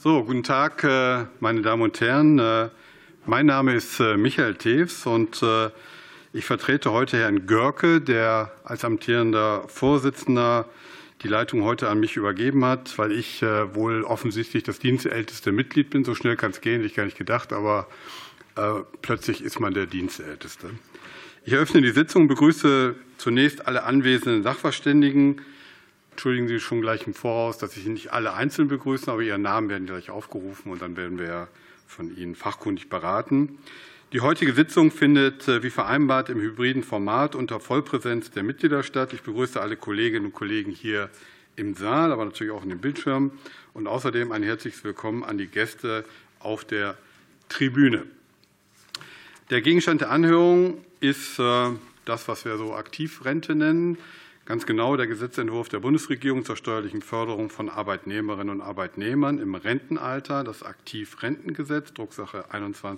So, guten Tag, meine Damen und Herren. Mein Name ist Michael Tews und ich vertrete heute Herrn Görke, der als amtierender Vorsitzender die Leitung heute an mich übergeben hat, weil ich wohl offensichtlich das dienstälteste Mitglied bin. So schnell kann es gehen, hätte ich gar nicht gedacht, aber plötzlich ist man der Dienstälteste. Ich eröffne die Sitzung und begrüße zunächst alle anwesenden Sachverständigen. Entschuldigen Sie schon gleich im Voraus, dass ich Sie nicht alle einzeln begrüße, aber Ihre Namen werden gleich aufgerufen und dann werden wir von Ihnen fachkundig beraten. Die heutige Sitzung findet wie vereinbart im hybriden Format unter Vollpräsenz der Mitglieder statt. Ich begrüße alle Kolleginnen und Kollegen hier im Saal, aber natürlich auch in den Bildschirmen und außerdem ein herzliches Willkommen an die Gäste auf der Tribüne. Der Gegenstand der Anhörung ist das, was wir so Aktivrente nennen. Ganz genau der Gesetzentwurf der Bundesregierung zur steuerlichen Förderung von Arbeitnehmerinnen und Arbeitnehmern im Rentenalter, das Aktivrentengesetz, Drucksache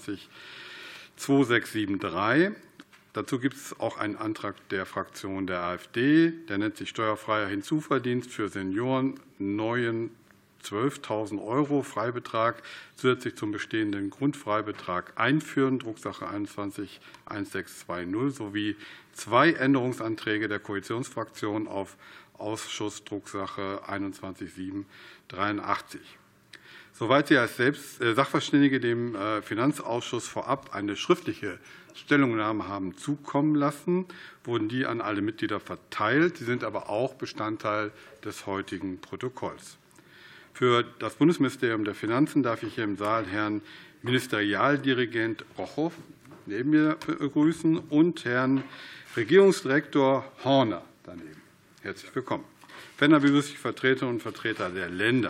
21-2673. Dazu gibt es auch einen Antrag der Fraktion der AfD. Der nennt sich steuerfreier Hinzuverdienst für Senioren, neuen 12.000 € Freibetrag zusätzlich zum bestehenden Grundfreibetrag einführen, Drucksache 21-1620, sowie 2 Änderungsanträge der Koalitionsfraktion auf Ausschuss Drucksache 21-783. Soweit Sie als Sachverständige dem Finanzausschuss vorab eine schriftliche Stellungnahme haben zukommen lassen, wurden die an alle Mitglieder verteilt. Sie sind aber auch Bestandteil des heutigen Protokolls. Für das Bundesministerium der Finanzen darf ich hier im Saal Herrn Ministerialdirigent Rochow neben mir begrüßen und Herrn Regierungsdirektor Horner daneben. Herzlich willkommen. Ferner begrüße ich Vertreterinnen und Vertreter der Länder.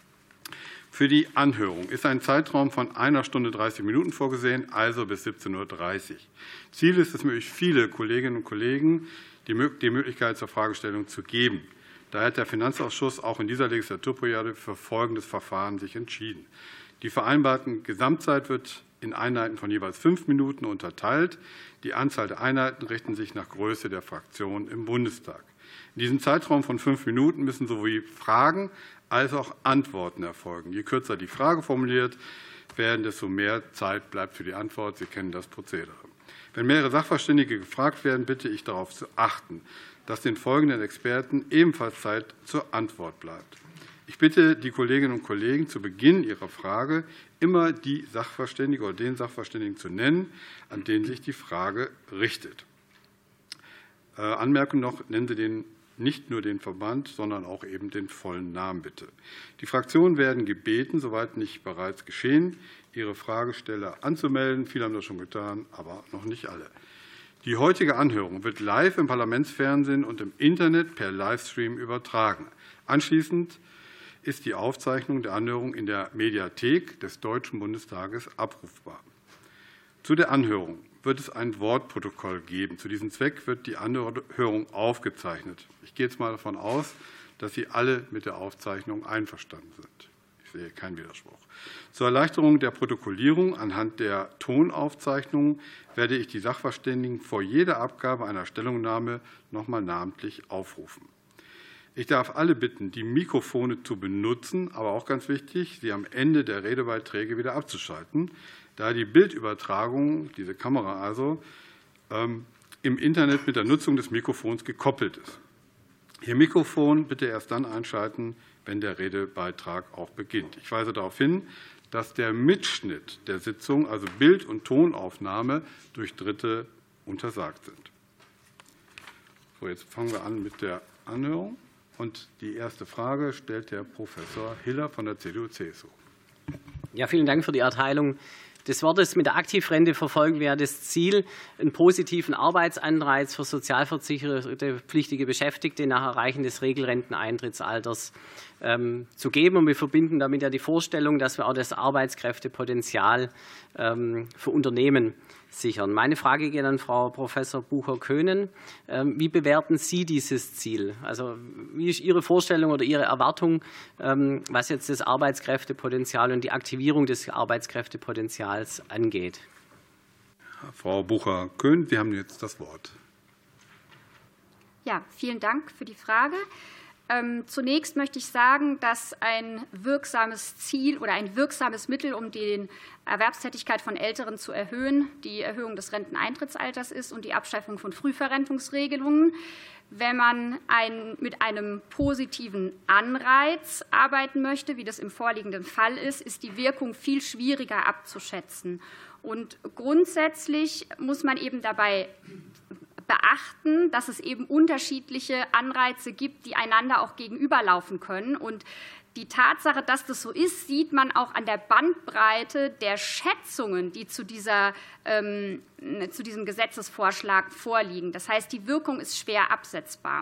Für die Anhörung ist ein Zeitraum von 1 Stunde 30 Minuten vorgesehen, also bis 17:30 Uhr. Ziel ist es, möglichst viele Kolleginnen und Kollegen die Möglichkeit zur Fragestellung zu geben. Daher hat der Finanzausschuss auch in dieser Legislaturperiode für folgendes Verfahren sich entschieden. Die vereinbarten Gesamtzeit wird in Einheiten von jeweils 5 Minuten unterteilt. Die Anzahl der Einheiten richten sich nach Größe der Fraktion im Bundestag. In diesem Zeitraum von 5 Minuten müssen sowohl Fragen als auch Antworten erfolgen. Je kürzer die Frage formuliert werden, desto mehr Zeit bleibt für die Antwort. Sie kennen das Prozedere. Wenn mehrere Sachverständige gefragt werden, bitte ich darauf zu achten, dass den folgenden Experten ebenfalls Zeit zur Antwort bleibt. Ich bitte die Kolleginnen und Kollegen, zu Beginn ihrer Frage immer die Sachverständige oder den Sachverständigen zu nennen, an den sich die Frage richtet. Anmerkung noch, nennen Sie nicht nur den Verband, sondern auch eben den vollen Namen, bitte. Die Fraktionen werden gebeten, soweit nicht bereits geschehen, ihre Fragesteller anzumelden. Viele haben das schon getan, aber noch nicht alle. Die heutige Anhörung wird live im Parlamentsfernsehen und im Internet per Livestream übertragen. Anschließend ist die Aufzeichnung der Anhörung in der Mediathek des Deutschen Bundestages abrufbar. Zu der Anhörung wird es ein Wortprotokoll geben. Zu diesem Zweck wird die Anhörung aufgezeichnet. Ich gehe jetzt mal davon aus, dass Sie alle mit der Aufzeichnung einverstanden sind. Ich sehe keinen Widerspruch. Zur Erleichterung der Protokollierung anhand der Tonaufzeichnung werde ich die Sachverständigen vor jeder Abgabe einer Stellungnahme noch einmal namentlich aufrufen. Ich darf alle bitten, die Mikrofone zu benutzen, aber auch ganz wichtig, sie am Ende der Redebeiträge wieder abzuschalten, da die Bildübertragung, diese Kamera also, im Internet mit der Nutzung des Mikrofons gekoppelt ist. Ihr Mikrofon bitte erst dann einschalten, wenn der Redebeitrag auch beginnt. Ich weise darauf hin, dass der Mitschnitt der Sitzung, also Bild- und Tonaufnahme, durch Dritte untersagt sind. So, jetzt fangen wir an mit der Anhörung. Und die erste Frage stellt Herr Professor Hiller von der CDU-CSU. Ja, vielen Dank für die Erteilung des Wortes. Mit der Aktivrente verfolgen wir das Ziel, einen positiven Arbeitsanreiz für sozialversicherte pflichtige Beschäftigte nach Erreichen des Regelrenteneintrittsalters zu geben. Und wir verbinden damit ja die Vorstellung, dass wir auch das Arbeitskräftepotenzial für Unternehmen sichern. Meine Frage geht an Frau Professor Bucher-Köhnen. Wie bewerten Sie dieses Ziel? Also wie ist Ihre Vorstellung oder Ihre Erwartung, was jetzt das Arbeitskräftepotenzial und die Aktivierung des Arbeitskräftepotenzials angeht? Frau Bucher-Köhnen, Sie haben jetzt das Wort. Ja, vielen Dank für die Frage. Zunächst möchte ich sagen, dass ein wirksames Ziel oder ein wirksames Mittel, um die Erwerbstätigkeit von Älteren zu erhöhen, die Erhöhung des Renteneintrittsalters ist und die Abschaffung von Frühverrentungsregelungen. Wenn man mit einem positiven Anreiz arbeiten möchte, wie das im vorliegenden Fall ist die Wirkung viel schwieriger abzuschätzen. Und grundsätzlich muss man eben dabei beachten, dass es eben unterschiedliche Anreize gibt, die einander auch gegenüberlaufen können. Und die Tatsache, dass das so ist, sieht man auch an der Bandbreite der Schätzungen, die zu diesem Gesetzesvorschlag vorliegen. Das heißt, die Wirkung ist schwer absehbar.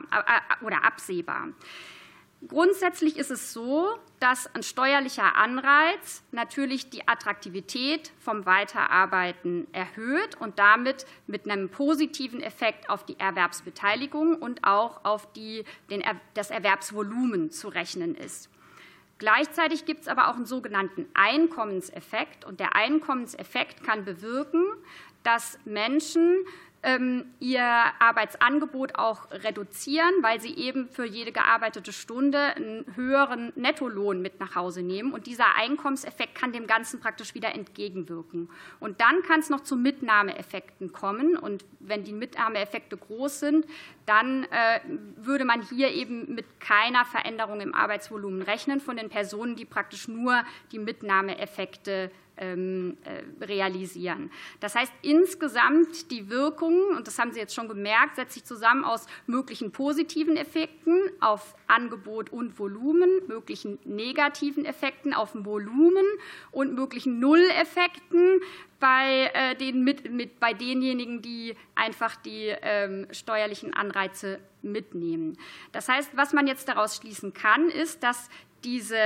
Grundsätzlich ist es so, dass ein steuerlicher Anreiz natürlich die Attraktivität vom Weiterarbeiten erhöht und damit mit einem positiven Effekt auf die Erwerbsbeteiligung und auch auf das Erwerbsvolumen zu rechnen ist. Gleichzeitig gibt es aber auch einen sogenannten Einkommenseffekt. Und der Einkommenseffekt kann bewirken, dass Menschen ihr Arbeitsangebot auch reduzieren, weil sie eben für jede gearbeitete Stunde einen höheren Nettolohn mit nach Hause nehmen. Und dieser Einkommenseffekt kann dem Ganzen praktisch wieder entgegenwirken. Und dann kann es noch zu Mitnahmeeffekten kommen. Und wenn die Mitnahmeeffekte groß sind, dann würde man hier eben mit keiner Veränderung im Arbeitsvolumen rechnen von den Personen, die praktisch nur die Mitnahmeeffekte realisieren. Das heißt, insgesamt die Wirkung, und das haben Sie jetzt schon gemerkt, setzt sich zusammen aus möglichen positiven Effekten auf Angebot und Volumen, möglichen negativen Effekten auf Volumen und möglichen Nulleffekten bei denjenigen, die einfach die steuerlichen Anreize mitnehmen. Das heißt, was man jetzt daraus schließen kann, ist, dass diese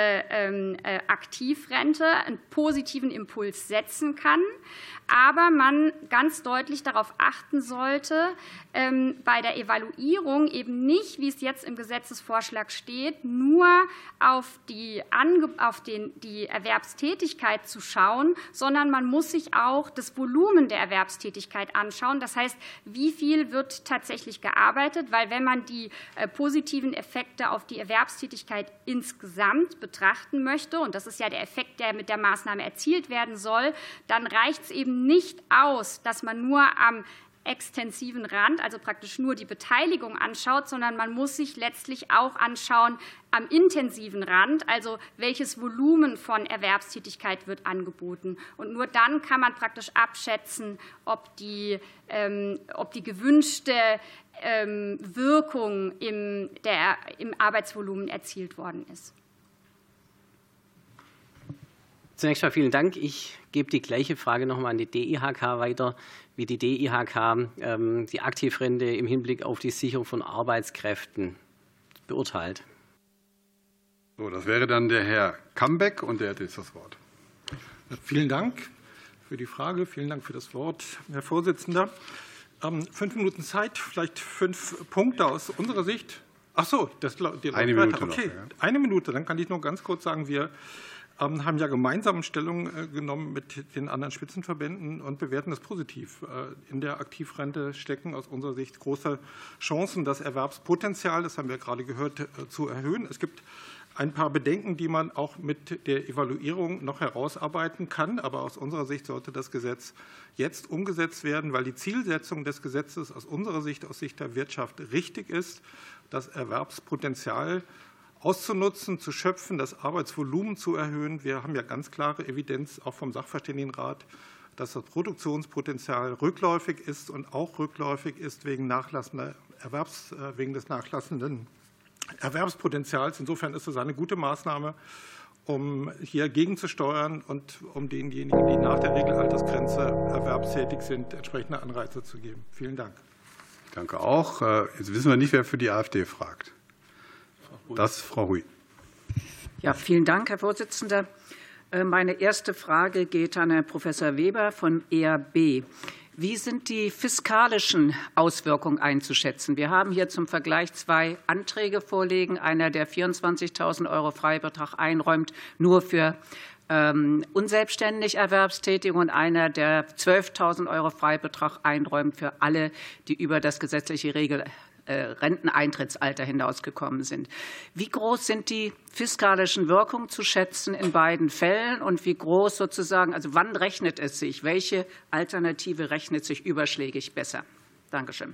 Aktivrente einen positiven Impuls setzen kann, aber man ganz deutlich darauf achten sollte, bei der Evaluierung eben nicht, wie es jetzt im Gesetzesvorschlag steht, nur auf die Erwerbstätigkeit zu schauen, sondern man muss sich auch das Volumen der Erwerbstätigkeit anschauen. Das heißt, wie viel wird tatsächlich gearbeitet, weil wenn man die positiven Effekte auf die Erwerbstätigkeit insgesamt betrachten möchte, und das ist ja der Effekt, der mit der Maßnahme erzielt werden soll, dann reicht es eben nicht aus, dass man nur am extensiven Rand, also praktisch nur die Beteiligung anschaut, sondern man muss sich letztlich auch anschauen am intensiven Rand, also welches Volumen von Erwerbstätigkeit wird angeboten. Und nur dann kann man praktisch abschätzen, ob die gewünschte Wirkung im Arbeitsvolumen erzielt worden ist. Zunächst einmal vielen Dank. Ich gebe die gleiche Frage noch einmal an die DIHK weiter, wie die DIHK die Aktivrente im Hinblick auf die Sicherung von Arbeitskräften beurteilt. So, das wäre dann der Herr Kambeck, und der hat jetzt das Wort. Vielen Dank für die Frage. Vielen Dank für das Wort, Herr Vorsitzender. 5 Minuten Zeit, vielleicht 5 Punkte aus unserer Sicht. Ach so, eine Minute noch. Okay, Ja. Eine Minute. Dann kann ich nur ganz kurz sagen, wir haben ja gemeinsam Stellung genommen mit den anderen Spitzenverbänden und bewerten das positiv. In der Aktivrente stecken aus unserer Sicht große Chancen, das Erwerbspotenzial, das haben wir gerade gehört, zu erhöhen. Es gibt ein paar Bedenken, die man auch mit der Evaluierung noch herausarbeiten kann. Aber aus unserer Sicht sollte das Gesetz jetzt umgesetzt werden, weil die Zielsetzung des Gesetzes aus unserer Sicht, aus Sicht der Wirtschaft, richtig ist, das Erwerbspotenzial auszunutzen, zu schöpfen, das Arbeitsvolumen zu erhöhen. Wir haben ja ganz klare Evidenz, auch vom Sachverständigenrat, dass das Produktionspotenzial rückläufig ist und auch rückläufig ist wegen des nachlassenden Erwerbspotenzials. Insofern ist es eine gute Maßnahme, um hier gegenzusteuern und um denjenigen, die nach der Regelaltersgrenze erwerbstätig sind, entsprechende Anreize zu geben. Vielen Dank. Danke auch. Jetzt wissen wir nicht, wer für die AfD fragt. Das ist Frau Hui. Ja, vielen Dank, Herr Vorsitzender. Meine erste Frage geht an Herrn Professor Weber von ERB. Wie sind die fiskalischen Auswirkungen einzuschätzen? Wir haben hier zum Vergleich 2 Anträge vorliegen. Einer, der 24.000 € Freibetrag einräumt, nur für unselbstständig Erwerbstätige, und einer, der 12.000 € Freibetrag einräumt für alle, die über das gesetzliche Renteneintrittsalter hinausgekommen sind. Wie groß sind die fiskalischen Wirkungen zu schätzen in beiden Fällen und wie groß sozusagen, also wann rechnet es sich? Welche Alternative rechnet sich überschlägig besser? Dankeschön.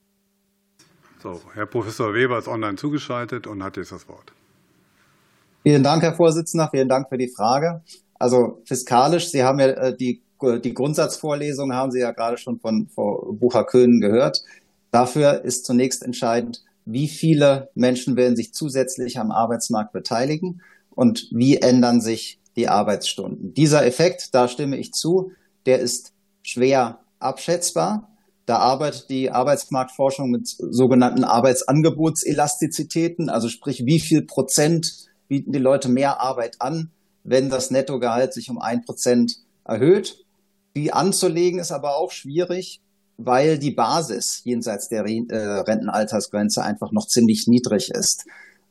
So, Herr Professor Weber ist online zugeschaltet und hat jetzt das Wort. Vielen Dank, Herr Vorsitzender. Vielen Dank für die Frage. Also fiskalisch, Sie haben ja die Grundsatzvorlesung haben Sie ja gerade schon von Frau Bucher-Köhn gehört. Dafür ist zunächst entscheidend, wie viele Menschen werden sich zusätzlich am Arbeitsmarkt beteiligen und wie ändern sich die Arbeitsstunden. Dieser Effekt, da stimme ich zu, der ist schwer abschätzbar. Da arbeitet die Arbeitsmarktforschung mit sogenannten Arbeitsangebotselastizitäten, also sprich, wie viel Prozent bieten die Leute mehr Arbeit an, wenn das Nettogehalt sich um 1% erhöht. Die anzulegen ist aber auch schwierig, weil die Basis jenseits der Rentenaltersgrenze einfach noch ziemlich niedrig ist.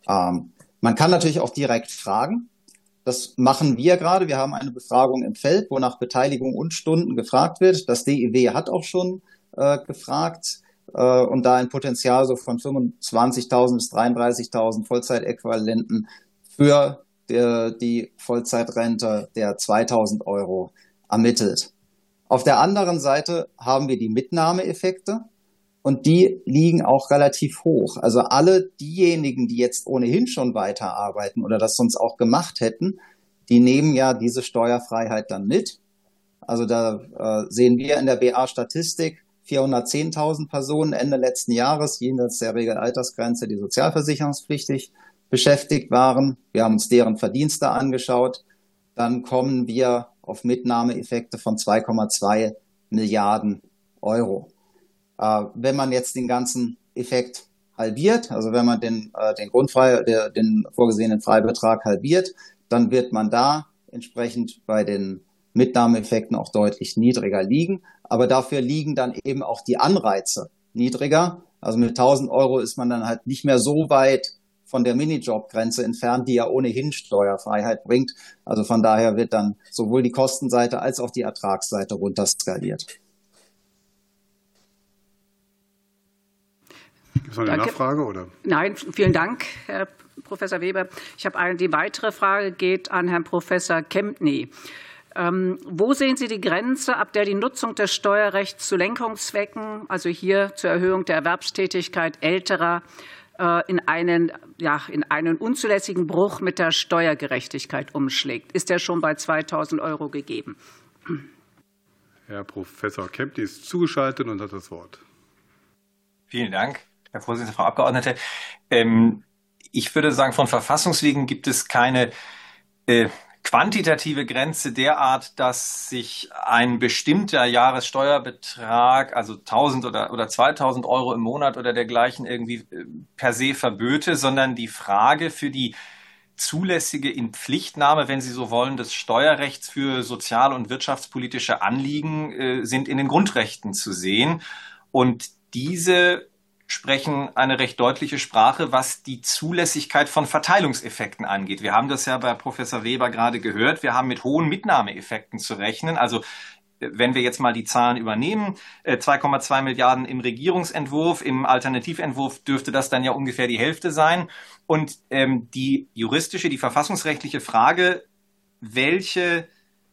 Man kann natürlich auch direkt fragen. Das machen wir gerade. Wir haben eine Befragung im Feld, wo nach Beteiligung und Stunden gefragt wird. Das DIW hat auch schon gefragt und da ein Potenzial so von 25.000 bis 33.000 Vollzeitäquivalenten für die Vollzeitrente der 2.000 € ermittelt. Auf der anderen Seite haben wir die Mitnahmeeffekte und die liegen auch relativ hoch. Also alle diejenigen, die jetzt ohnehin schon weiterarbeiten oder das sonst auch gemacht hätten, die nehmen ja diese Steuerfreiheit dann mit. Also da sehen wir in der BA-Statistik 410.000 Personen Ende letzten Jahres jenseits der Regelaltersgrenze, die sozialversicherungspflichtig beschäftigt waren. Wir haben uns deren Verdienste angeschaut. Dann kommen wir auf Mitnahmeeffekte von 2,2 Milliarden €. Wenn man jetzt den ganzen Effekt halbiert, also wenn man den vorgesehenen Freibetrag halbiert, dann wird man da entsprechend bei den Mitnahmeeffekten auch deutlich niedriger liegen. Aber dafür liegen dann eben auch die Anreize niedriger. Also mit 1.000 € ist man dann halt nicht mehr so weit von der Minijobgrenze entfernt, die ja ohnehin Steuerfreiheit bringt. Also von daher wird dann sowohl die Kostenseite als auch die Ertragsseite runterskaliert. Gibt es noch eine Nachfrage? Oder? Nein, vielen Dank, Herr Professor Weber. Ich habe die weitere Frage geht an Herrn Professor Kempny. Wo sehen Sie die Grenze, ab der die Nutzung des Steuerrechts zu Lenkungszwecken, also hier zur Erhöhung der Erwerbstätigkeit Älterer, in einen unzulässigen Bruch mit der Steuergerechtigkeit umschlägt? Ist der schon bei 2.000 € gegeben? Herr Professor Kempny ist zugeschaltet und hat das Wort. Vielen Dank, Herr Vorsitzender, Frau Abgeordnete. Ich würde sagen, von Verfassungswegen gibt es keine quantitative Grenze derart, dass sich ein bestimmter Jahressteuerbetrag, also 1.000 oder 2.000 € im Monat oder dergleichen irgendwie per se verböte, sondern die Frage für die zulässige Inpflichtnahme, wenn Sie so wollen, des Steuerrechts für sozial- und wirtschaftspolitische Anliegen sind in den Grundrechten zu sehen. Und diese sprechen eine recht deutliche Sprache, was die Zulässigkeit von Verteilungseffekten angeht. Wir haben das ja bei Professor Weber gerade gehört. Wir haben mit hohen Mitnahmeeffekten zu rechnen. Also wenn wir jetzt mal die Zahlen übernehmen, 2,2 Milliarden im Regierungsentwurf, im Alternativentwurf dürfte das dann ja ungefähr die Hälfte sein. Und die juristische, die verfassungsrechtliche Frage, welche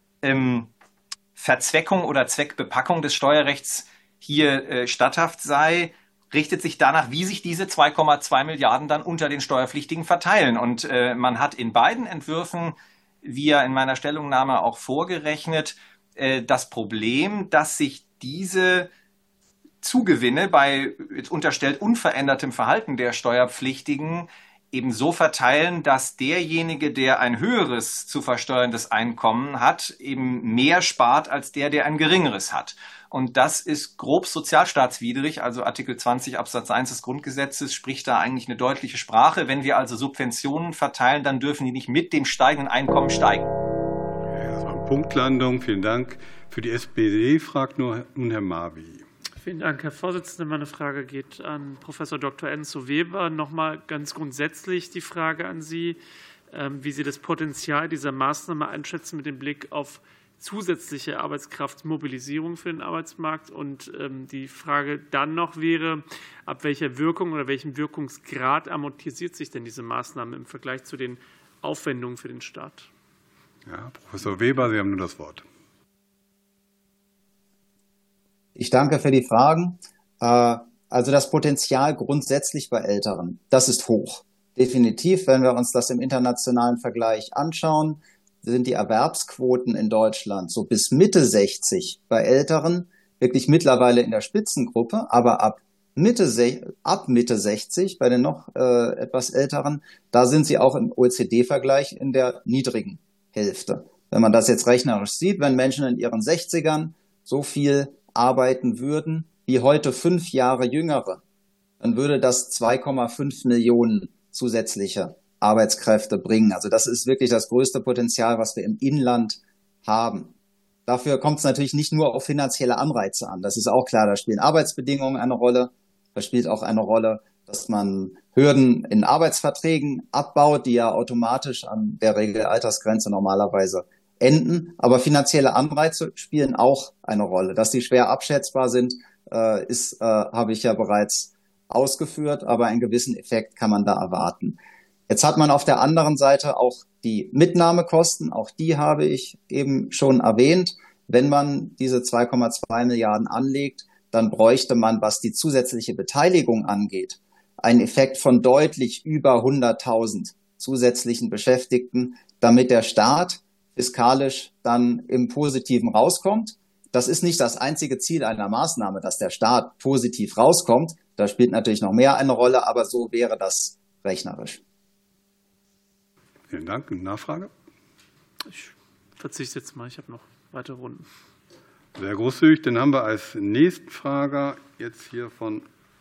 Verzweckung oder Zweckbepackung des Steuerrechts hier statthaft sei, richtet sich danach, wie sich diese 2,2 Milliarden dann unter den Steuerpflichtigen verteilen. Und man hat in beiden Entwürfen, wie ja in meiner Stellungnahme auch vorgerechnet, das Problem, dass sich diese Zugewinne bei unterstellt unverändertem Verhalten der Steuerpflichtigen eben so verteilen, dass derjenige, der ein höheres zu versteuerndes Einkommen hat, eben mehr spart als der ein geringeres hat. Und das ist grob sozialstaatswidrig, also Artikel 20 Absatz 1 des Grundgesetzes spricht da eigentlich eine deutliche Sprache. Wenn wir also Subventionen verteilen, dann dürfen die nicht mit dem steigenden Einkommen steigen. Das war eine Punktlandung. Vielen Dank. Für die SPD fragt nun Herr Marvi. Vielen Dank, Herr Vorsitzender. Meine Frage geht an Professor Dr. Enzo Weber. Noch mal ganz grundsätzlich die Frage an Sie, wie Sie das Potenzial dieser Maßnahme einschätzen mit dem Blick auf zusätzliche Arbeitskraftmobilisierung für den Arbeitsmarkt. Und die Frage dann noch wäre, ab welcher Wirkung oder welchem Wirkungsgrad amortisiert sich denn diese Maßnahme im Vergleich zu den Aufwendungen für den Staat? Ja, Professor Weber, Sie haben nun das Wort. Ich danke für die Fragen. Also das Potenzial grundsätzlich bei Älteren, das ist hoch. Definitiv, wenn wir uns das im internationalen Vergleich anschauen, sind die Erwerbsquoten in Deutschland so bis Mitte 60 bei Älteren wirklich mittlerweile in der Spitzengruppe, aber ab Mitte 60 bei den noch etwas Älteren, da sind sie auch im OECD-Vergleich in der niedrigen Hälfte. Wenn man das jetzt rechnerisch sieht, wenn Menschen in ihren 60ern so viel arbeiten würden wie heute 5 Jahre Jüngere, dann würde das 2,5 Millionen zusätzliche Arbeitskräfte bringen. Also das ist wirklich das größte Potenzial, was wir im Inland haben. Dafür kommt es natürlich nicht nur auf finanzielle Anreize an. Das ist auch klar, da spielen Arbeitsbedingungen eine Rolle. Da spielt auch eine Rolle, dass man Hürden in Arbeitsverträgen abbaut, die ja automatisch an der Regelaltersgrenze normalerweise enden. Aber finanzielle Anreize spielen auch eine Rolle. Dass die schwer abschätzbar sind, habe ich ja bereits ausgeführt, aber einen gewissen Effekt kann man da erwarten. Jetzt hat man auf der anderen Seite auch die Mitnahmekosten, auch die habe ich eben schon erwähnt. Wenn man diese 2,2 Milliarden anlegt, dann bräuchte man, was die zusätzliche Beteiligung angeht, einen Effekt von deutlich über 100.000 zusätzlichen Beschäftigten, damit der Staat fiskalisch dann im Positiven rauskommt. Das ist nicht das einzige Ziel einer Maßnahme, dass der Staat positiv rauskommt. Da spielt natürlich noch mehr eine Rolle, aber so wäre das rechnerisch. Vielen Dank. Eine Nachfrage? Ich verzichte jetzt mal, ich habe noch weitere Runden. Sehr großzügig. Dann haben wir als nächsten Frager jetzt hier von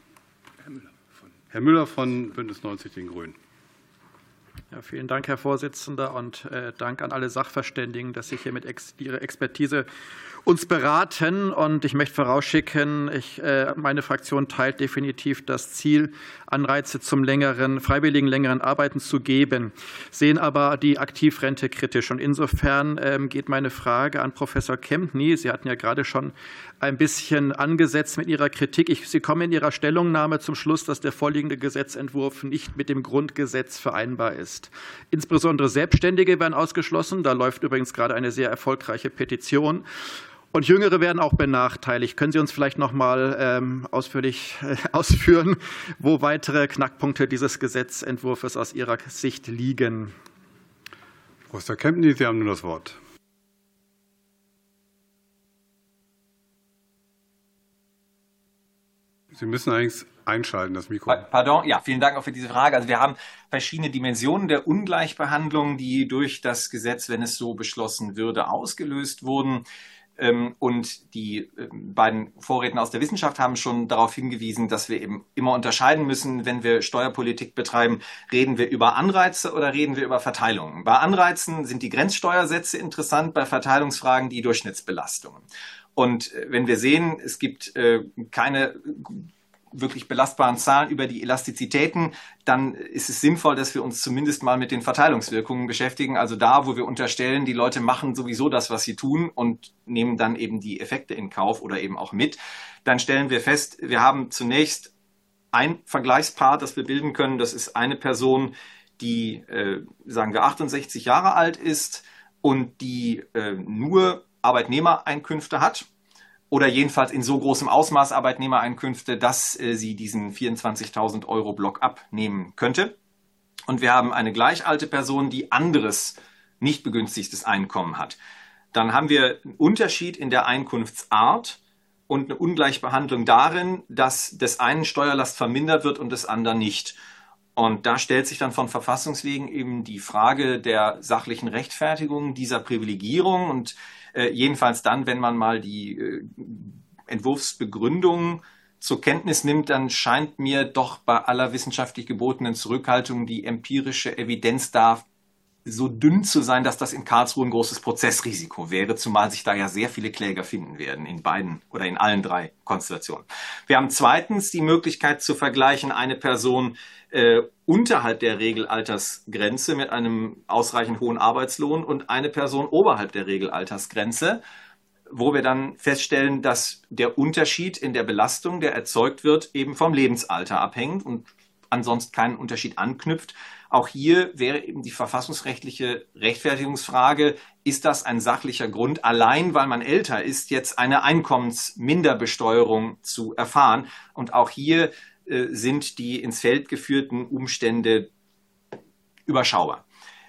Herr Müller von Bündnis 90 Den Grünen. Ja, vielen Dank, Herr Vorsitzender, und Dank an alle Sachverständigen, dass Sie hier mit Ihrer Expertise uns beraten. Und ich möchte vorausschicken, meine Fraktion teilt definitiv das Ziel, Anreize zum freiwilligen längeren Arbeiten zu geben, sehen aber die Aktivrente kritisch. Und insofern geht meine Frage an Professor Kempny. Sie hatten ja gerade schon ein bisschen angesetzt mit Ihrer Kritik. Sie kommen in Ihrer Stellungnahme zum Schluss, dass der vorliegende Gesetzentwurf nicht mit dem Grundgesetz vereinbar ist. Insbesondere Selbstständige werden ausgeschlossen. Da läuft übrigens gerade eine sehr erfolgreiche Petition. Und Jüngere werden auch benachteiligt. Können Sie uns vielleicht noch mal ausführlich ausführen, wo weitere Knackpunkte dieses Gesetzentwurfs aus Ihrer Sicht liegen? Professor Kempny, Sie haben nun das Wort. Sie müssen eigentlich einschalten, das Mikro. Pardon, ja, vielen Dank auch für diese Frage. Also wir haben verschiedene Dimensionen der Ungleichbehandlung, die durch das Gesetz, wenn es so beschlossen würde, ausgelöst wurden. Und die beiden Vorredner aus der Wissenschaft haben schon darauf hingewiesen, dass wir eben immer unterscheiden müssen, wenn wir Steuerpolitik betreiben, reden wir über Anreize oder reden wir über Verteilungen. Bei Anreizen sind die Grenzsteuersätze interessant, bei Verteilungsfragen die Durchschnittsbelastungen. Und wenn wir sehen, es gibt keine wirklich belastbaren Zahlen über die Elastizitäten, dann ist es sinnvoll, dass wir uns zumindest mal mit den Verteilungswirkungen beschäftigen. Also da, wo wir unterstellen, die Leute machen sowieso das, was sie tun und nehmen dann eben die Effekte in Kauf oder eben auch mit, dann stellen wir fest, wir haben zunächst ein Vergleichspaar, das wir bilden können. Das ist eine Person, die, sagen wir, 68 Jahre alt ist und die nur Arbeitnehmereinkünfte hat. Oder jedenfalls in so großem Ausmaß Arbeitnehmereinkünfte, dass sie diesen 24.000 € Block abnehmen könnte. Und wir haben eine gleich alte Person, die anderes nicht begünstigtes Einkommen hat. Dann haben wir einen Unterschied in der Einkunftsart und eine Ungleichbehandlung darin, dass des einen Steuerlast vermindert wird und des anderen nicht. Und da stellt sich dann von Verfassungswegen eben die Frage der sachlichen Rechtfertigung dieser Privilegierung und jedenfalls dann, wenn man mal die Entwurfsbegründung zur Kenntnis nimmt, dann scheint mir doch bei aller wissenschaftlich gebotenen Zurückhaltung die empirische Evidenz da so dünn zu sein, dass das in Karlsruhe ein großes Prozessrisiko wäre, zumal sich da ja sehr viele Kläger finden werden in beiden oder in allen 3 Konstellationen. Wir haben zweitens die Möglichkeit zu vergleichen, eine Person unterhalb der Regelaltersgrenze mit einem ausreichend hohen Arbeitslohn und eine Person oberhalb der Regelaltersgrenze, wo wir dann feststellen, dass der Unterschied in der Belastung, der erzeugt wird, eben vom Lebensalter abhängt und ansonsten keinen Unterschied anknüpft. Auch hier wäre eben die verfassungsrechtliche Rechtfertigungsfrage, ist das ein sachlicher Grund, allein weil man älter ist, jetzt eine Einkommensminderbesteuerung zu erfahren? Und auch hier sind die ins Feld geführten Umstände überschaubar.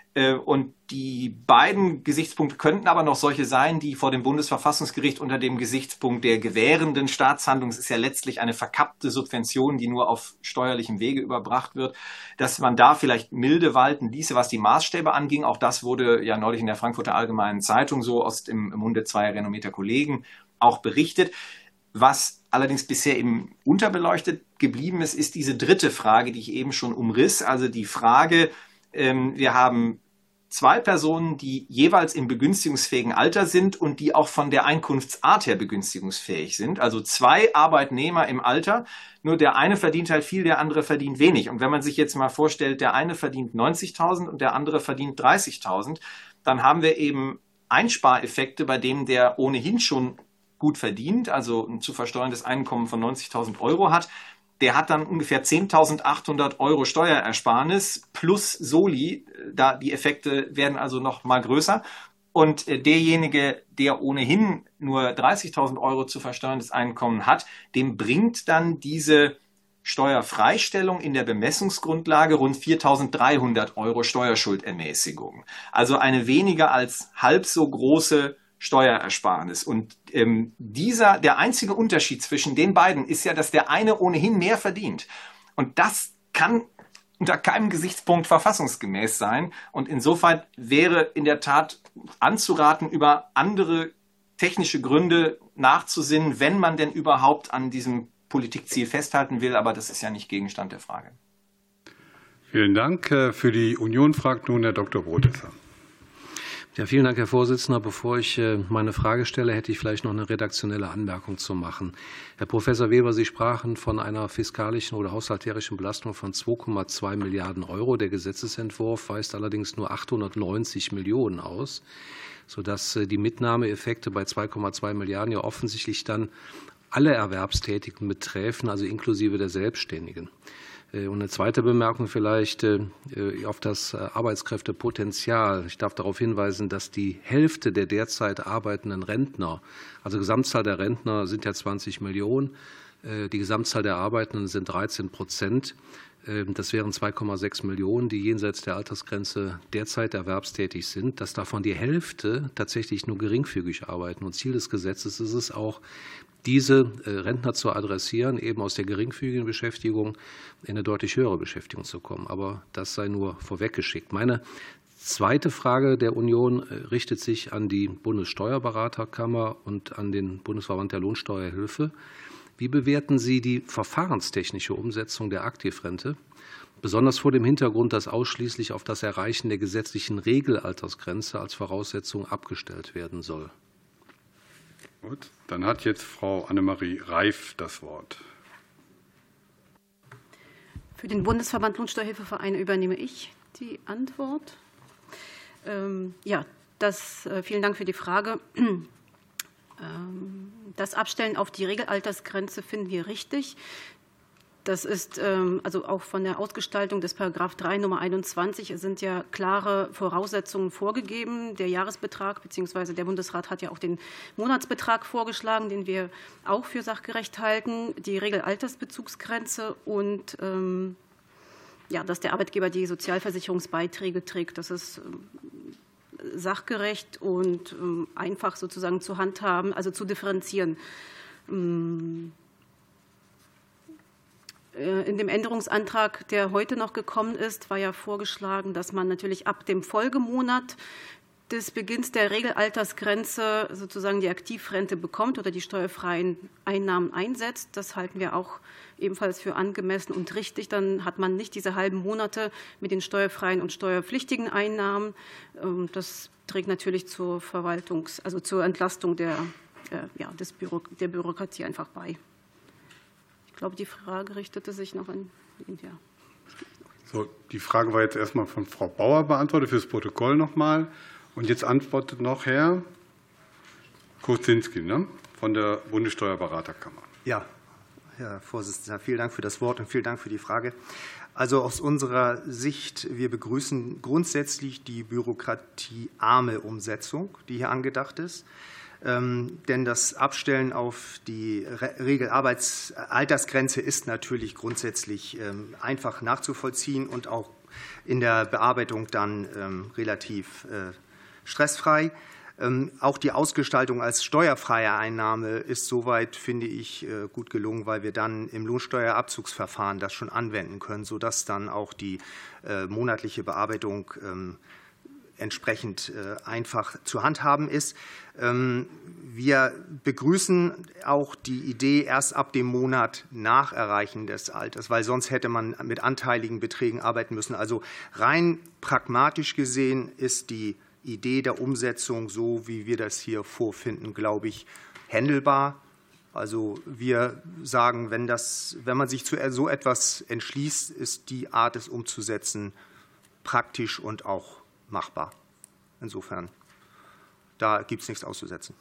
Und die beiden Gesichtspunkte könnten aber noch solche sein, die vor dem Bundesverfassungsgericht unter dem Gesichtspunkt der gewährenden Staatshandlung, es ist ja letztlich eine verkappte Subvention, die nur auf steuerlichem Wege überbracht wird, dass man da vielleicht milde walten ließe, was die Maßstäbe anging. Auch das wurde ja neulich in der Frankfurter Allgemeinen Zeitung so aus dem Munde zweier renommierter Kollegen auch berichtet. Was allerdings bisher eben unterbeleuchtet geblieben ist, ist diese dritte Frage, die ich eben schon umriss. Also die Frage, wir haben 2 Personen, die jeweils im begünstigungsfähigen Alter sind und die auch von der Einkunftsart her begünstigungsfähig sind. Also 2 Arbeitnehmer im Alter, nur der eine verdient halt viel, der andere verdient wenig. Und wenn man sich jetzt mal vorstellt, der eine verdient 90.000 und der andere verdient 30.000, dann haben wir eben Einspareffekte, bei dem der ohnehin schon gut verdient, also ein zu versteuerndes Einkommen von 90.000 € hat. Der hat dann ungefähr 10.800 € Steuerersparnis plus Soli. Da die Effekte werden also noch mal größer. Und derjenige, der ohnehin nur 30.000 € zu versteuerndes Einkommen hat, dem bringt dann diese Steuerfreistellung in der Bemessungsgrundlage rund 4.300 € Steuerschuldermäßigung. Also eine weniger als halb so große Steuerersparnis. Und der einzige Unterschied zwischen den beiden ist ja, dass der eine ohnehin mehr verdient. Und das kann unter keinem Gesichtspunkt verfassungsgemäß sein. Und insofern wäre in der Tat anzuraten, über andere technische Gründe nachzusinnen, wenn man denn überhaupt an diesem Politikziel festhalten will. Aber das ist ja nicht Gegenstand der Frage. Vielen Dank. Für die Union fragt nun Herr Dr. Brodesser. Ja, vielen Dank, Herr Vorsitzender. Bevor ich meine Frage stelle, hätte ich vielleicht noch eine redaktionelle Anmerkung zu machen. Herr Professor Weber, Sie sprachen von einer fiskalischen oder haushalterischen Belastung von 2,2 Milliarden €. Der Gesetzesentwurf weist allerdings nur 890 Millionen aus, sodass die Mitnahmeeffekte bei 2,2 Milliarden ja offensichtlich dann alle Erwerbstätigen betreffen, also inklusive der Selbstständigen. Und eine zweite Bemerkung vielleicht auf das Arbeitskräftepotenzial. Ich darf darauf hinweisen, dass die Hälfte der derzeit arbeitenden Rentner, also Gesamtzahl der Rentner sind ja 20 Millionen, die Gesamtzahl der Arbeitenden sind 13%. Das wären 2,6 Millionen, die jenseits der Altersgrenze derzeit erwerbstätig sind, dass davon die Hälfte tatsächlich nur geringfügig arbeiten. Und Ziel des Gesetzes ist es auch, diese Rentner zu adressieren, eben aus der geringfügigen Beschäftigung in eine deutlich höhere Beschäftigung zu kommen. Aber das sei nur vorweggeschickt. Meine zweite Frage der Union richtet sich an die Bundessteuerberaterkammer und an den Bundesverband der Lohnsteuerhilfe. Wie bewerten Sie die verfahrenstechnische Umsetzung der Aktivrente, besonders vor dem Hintergrund, dass ausschließlich auf das Erreichen der gesetzlichen Regelaltersgrenze als Voraussetzung abgestellt werden soll? Gut, dann hat jetzt Frau Annemarie Reif das Wort. Für den Bundesverband Lohnsteuerhilfevereine übernehme ich die Antwort. Vielen Dank für die Frage. Das Abstellen auf die Regelaltersgrenze finden wir richtig. Das ist also auch von der Ausgestaltung des § 3 Nummer 21 sind ja klare Voraussetzungen vorgegeben. Der Jahresbetrag bzw. der Bundesrat hat ja auch den Monatsbetrag vorgeschlagen, den wir auch für sachgerecht halten, die Regelaltersbezugsgrenze und dass der Arbeitgeber die Sozialversicherungsbeiträge trägt. Das ist sachgerecht und einfach sozusagen zu handhaben, also zu differenzieren. In dem Änderungsantrag, der heute noch gekommen ist, war ja vorgeschlagen, dass man natürlich ab dem Folgemonat des Beginns der Regelaltersgrenze sozusagen die Aktivrente bekommt oder die steuerfreien Einnahmen einsetzt. Das halten wir auch ebenfalls für angemessen und richtig. Dann hat man nicht diese halben Monate mit den steuerfreien und steuerpflichtigen Einnahmen. Das trägt natürlich zur zur Entlastung der Bürokratie einfach bei. Ich glaube, die Frage richtete sich noch an India. So, die Frage war jetzt erstmal von Frau Bauer beantwortet, fürs Protokoll nochmal. Und jetzt antwortet noch Herr Kosinski, ne, von der Bundessteuerberaterkammer. Ja, Herr Vorsitzender, vielen Dank für das Wort und vielen Dank für die Frage. Also aus unserer Sicht, wir begrüßen grundsätzlich die bürokratiearme Umsetzung, die hier angedacht ist. Denn das Abstellen auf die Regelaltersgrenze ist natürlich grundsätzlich einfach nachzuvollziehen und auch in der Bearbeitung dann relativ stressfrei. Auch die Ausgestaltung als steuerfreie Einnahme ist soweit, finde ich, gut gelungen, weil wir dann im Lohnsteuerabzugsverfahren das schon anwenden können, sodass dann auch die monatliche Bearbeitung entsprechend einfach zu handhaben ist. Wir begrüßen auch die Idee erst ab dem Monat nach Erreichen des Alters, weil sonst hätte man mit anteiligen Beträgen arbeiten müssen. Also rein pragmatisch gesehen ist die Idee der Umsetzung, so wie wir das hier vorfinden, glaube ich, händelbar. Also wir sagen, wenn man sich zu so etwas entschließt, ist die Art, es umzusetzen, praktisch und auch machbar. Insofern, da gibt es nichts auszusetzen.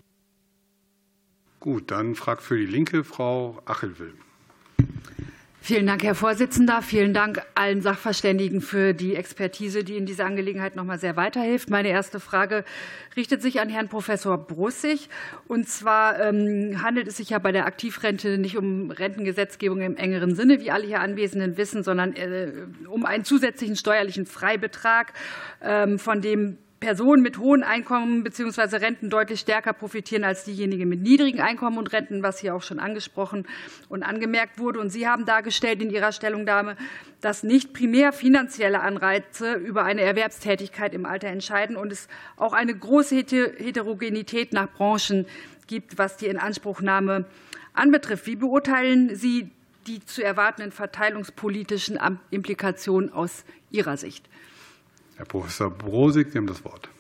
Gut, dann fragt für die Linke Frau Achelwilm. Vielen Dank, Herr Vorsitzender. Vielen Dank allen Sachverständigen für die Expertise, die in dieser Angelegenheit noch mal sehr weiterhilft. Meine erste Frage richtet sich an Herrn Professor Brussig. Und zwar handelt es sich ja bei der Aktivrente nicht um Rentengesetzgebung im engeren Sinne, wie alle hier Anwesenden wissen, sondern um einen zusätzlichen steuerlichen Freibetrag, von dem Personen mit hohen Einkommen bzw. Renten deutlich stärker profitieren als diejenigen mit niedrigen Einkommen und Renten, was hier auch schon angesprochen und angemerkt wurde. Und Sie haben dargestellt in Ihrer Stellungnahme, dass nicht primär finanzielle Anreize über eine Erwerbstätigkeit im Alter entscheiden und es auch eine große Heterogenität nach Branchen gibt, was die Inanspruchnahme anbetrifft. Wie beurteilen Sie die zu erwartenden verteilungspolitischen Implikationen aus Ihrer Sicht? Herr Professor Brosig, Sie haben das Wort.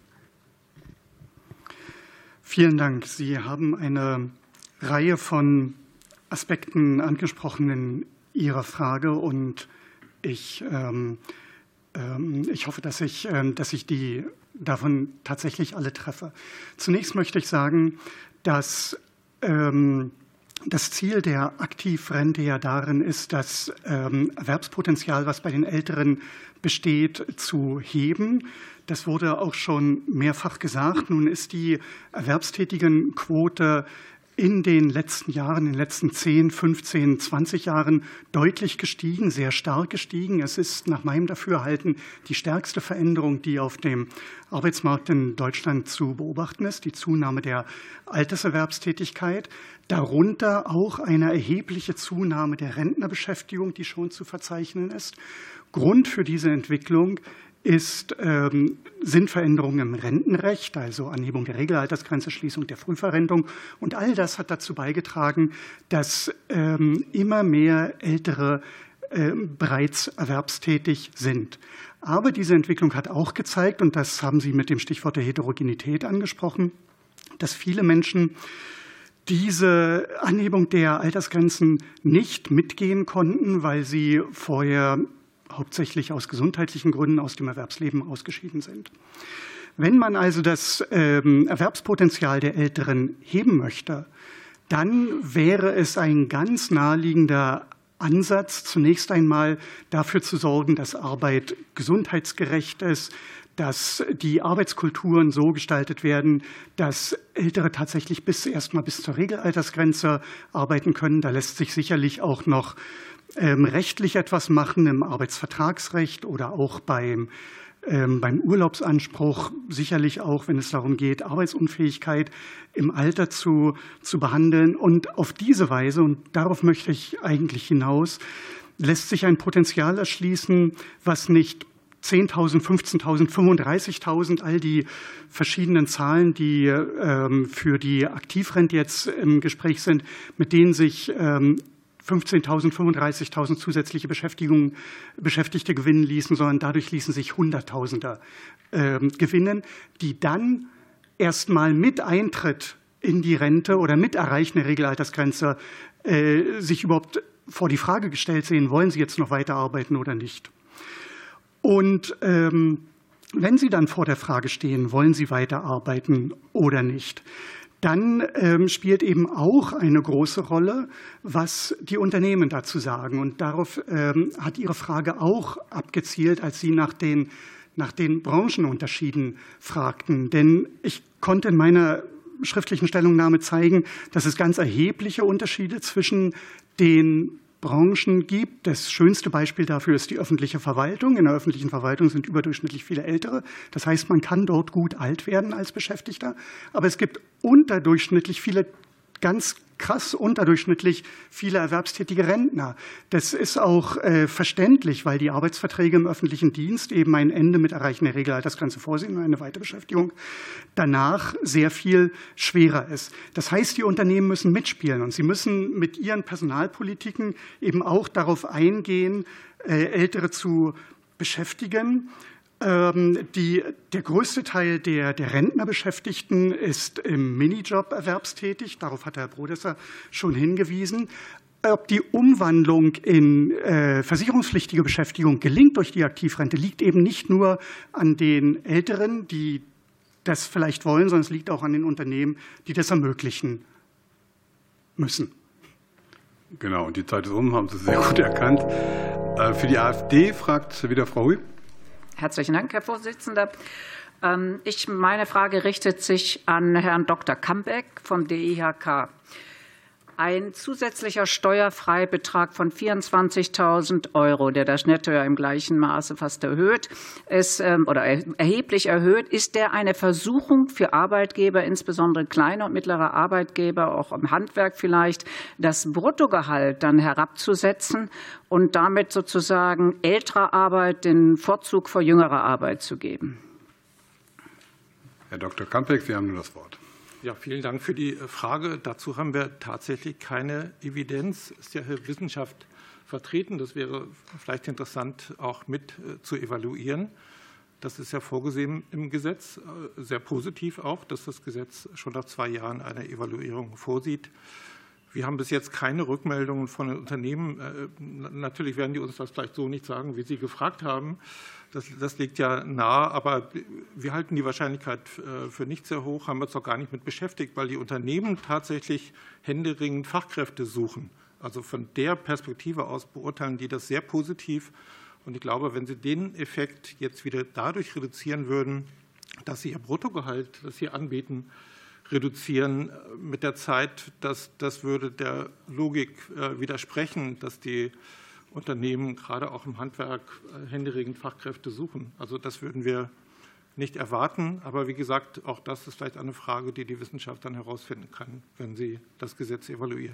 Vielen Dank. Sie haben eine Reihe von Aspekten angesprochen in Ihrer Frage und ich hoffe, dass ich die davon tatsächlich alle treffe. Zunächst möchte ich sagen, dass das Ziel der Aktivrente ja darin ist, das Erwerbspotenzial, was bei den Älteren besteht, zu heben. Das wurde auch schon mehrfach gesagt. Nun ist die Erwerbstätigenquote in den letzten Jahren, in den letzten 10, 15, 20 Jahren deutlich gestiegen, sehr stark gestiegen. Es ist nach meinem Dafürhalten die stärkste Veränderung, die auf dem Arbeitsmarkt in Deutschland zu beobachten ist, die Zunahme der Alterserwerbstätigkeit. Darunter auch eine erhebliche Zunahme der Rentnerbeschäftigung, die schon zu verzeichnen ist. Grund für diese Entwicklung sind Veränderungen im Rentenrecht, also Anhebung der Regelaltersgrenze, Schließung der Frühverrentung. Und all das hat dazu beigetragen, dass immer mehr Ältere bereits erwerbstätig sind. Aber diese Entwicklung hat auch gezeigt, und das haben Sie mit dem Stichwort der Heterogenität angesprochen, dass viele Menschen diese Anhebung der Altersgrenzen nicht mitgehen konnten, weil sie vorher hauptsächlich aus gesundheitlichen Gründen aus dem Erwerbsleben ausgeschieden sind. Wenn man also das Erwerbspotenzial der Älteren heben möchte, dann wäre es ein ganz naheliegender Ansatz, zunächst einmal dafür zu sorgen, dass Arbeit gesundheitsgerecht ist, dass die Arbeitskulturen so gestaltet werden, dass Ältere tatsächlich erstmal bis zur Regelaltersgrenze arbeiten können. Da lässt sich sicherlich auch noch rechtlich etwas machen, im Arbeitsvertragsrecht oder auch beim Urlaubsanspruch, sicherlich auch, wenn es darum geht, Arbeitsunfähigkeit im Alter zu behandeln. Und auf diese Weise, und darauf möchte ich eigentlich hinaus, lässt sich ein Potenzial erschließen, was nicht 10.000, 15.000, 35.000, all die verschiedenen Zahlen, die für die Aktivrente jetzt im Gespräch sind, mit denen sich 15.000, 35.000 zusätzliche Beschäftigte gewinnen ließen, sondern dadurch ließen sich Hunderttausender gewinnen, die dann erstmal mit Eintritt in die Rente oder mit Erreichen der Regelaltersgrenze sich überhaupt vor die Frage gestellt sehen, wollen sie jetzt noch weiterarbeiten oder nicht. Und wenn Sie dann vor der Frage stehen, wollen Sie weiterarbeiten oder nicht, dann spielt eben auch eine große Rolle, was die Unternehmen dazu sagen. Und darauf hat Ihre Frage auch abgezielt, als Sie nach den Branchenunterschieden fragten. Denn ich konnte in meiner schriftlichen Stellungnahme zeigen, dass es ganz erhebliche Unterschiede zwischen den Branchen gibt. Das schönste Beispiel dafür ist die öffentliche Verwaltung. In der öffentlichen Verwaltung sind überdurchschnittlich viele Ältere. Das heißt, man kann dort gut alt werden als Beschäftigter. Aber es gibt unterdurchschnittlich viele, ganz krass unterdurchschnittlich viele erwerbstätige Rentner. Das ist auch verständlich, weil die Arbeitsverträge im öffentlichen Dienst eben ein Ende mit Erreichen der Regelaltersgrenze vorsehen und eine Weiterbeschäftigung danach sehr viel schwerer ist. Das heißt, die Unternehmen müssen mitspielen und sie müssen mit ihren Personalpolitiken eben auch darauf eingehen, Ältere zu beschäftigen. Der größte Teil der Rentnerbeschäftigten ist im Minijob erwerbstätig. Darauf hat Herr Brodesser schon hingewiesen. Ob die Umwandlung in versicherungspflichtige Beschäftigung gelingt durch die Aktivrente, liegt eben nicht nur an den Älteren, die das vielleicht wollen, sondern es liegt auch an den Unternehmen, die das ermöglichen müssen. Genau, und die Zeit ist um, haben Sie sehr gut erkannt. Für die AfD fragt wieder Frau Hui. Herzlichen Dank, Herr Vorsitzender. Meine Frage richtet sich an Herrn Dr. Kambeck vom DIHK. Ein zusätzlicher Steuerfreibetrag von 24.000 €, der das Netto ja im gleichen Maße fast erhöht, erheblich erhöht, ist der eine Versuchung für Arbeitgeber, insbesondere kleine und mittlere Arbeitgeber, auch im Handwerk vielleicht, das Bruttogehalt dann herabzusetzen und damit sozusagen älterer Arbeit den Vorzug vor jüngerer Arbeit zu geben? Herr Dr. Kambeck, Sie haben nun das Wort. Ja, vielen Dank für die Frage. Dazu haben wir tatsächlich keine Evidenz. Ist ja Wissenschaft vertreten. Das wäre vielleicht interessant, auch mit zu evaluieren. Das ist ja vorgesehen im Gesetz, sehr positiv auch, dass das Gesetz schon nach 2 Jahren eine Evaluierung vorsieht. Wir haben bis jetzt keine Rückmeldungen von den Unternehmen. Natürlich werden die uns das vielleicht so nicht sagen, wie Sie gefragt haben. Das liegt ja nahe, aber wir halten die Wahrscheinlichkeit für nicht sehr hoch, haben uns doch gar nicht mit beschäftigt, weil die Unternehmen tatsächlich händeringend Fachkräfte suchen. Also von der Perspektive aus beurteilen die das sehr positiv. Und ich glaube, wenn Sie den Effekt jetzt wieder dadurch reduzieren würden, dass Sie Ihr Bruttogehalt, das Sie anbieten, reduzieren mit der Zeit, das würde der Logik widersprechen, dass die Unternehmen gerade auch im Handwerk händeringend Fachkräfte suchen. Also das würden wir nicht erwarten. Aber wie gesagt, auch das ist vielleicht eine Frage, die die Wissenschaft dann herausfinden kann, wenn sie das Gesetz evaluiert.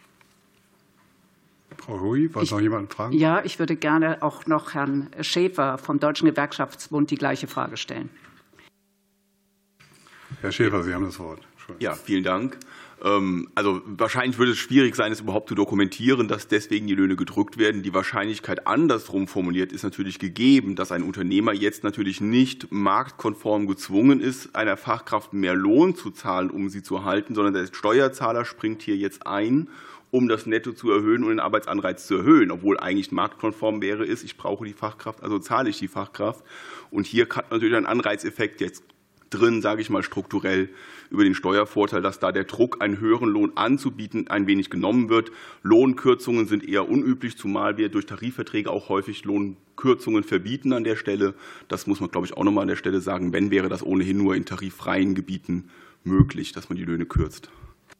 Frau Hui, wollte noch jemand fragen? Ja, ich würde gerne auch noch Herrn Schäfer vom Deutschen Gewerkschaftsbund die gleiche Frage stellen. Herr Schäfer, Sie haben das Wort. Ja, vielen Dank. Also wahrscheinlich würde es schwierig sein, es überhaupt zu dokumentieren, dass deswegen die Löhne gedrückt werden. Die Wahrscheinlichkeit andersrum formuliert ist natürlich gegeben, dass ein Unternehmer jetzt natürlich nicht marktkonform gezwungen ist, einer Fachkraft mehr Lohn zu zahlen, um sie zu halten, sondern der Steuerzahler springt hier jetzt ein, um das Netto zu erhöhen und den Arbeitsanreiz zu erhöhen, obwohl eigentlich marktkonform wäre, ich brauche die Fachkraft, also zahle ich die Fachkraft. Und hier hat natürlich ein Anreizeffekt jetzt drin, sage ich mal strukturell, über den Steuervorteil, dass da der Druck, einen höheren Lohn anzubieten, ein wenig genommen wird. Lohnkürzungen sind eher unüblich, zumal wir durch Tarifverträge auch häufig Lohnkürzungen verbieten an der Stelle. Das muss man, glaube ich, auch noch mal an der Stelle sagen. Wenn, wäre das ohnehin nur in tariffreien Gebieten möglich, dass man die Löhne kürzt.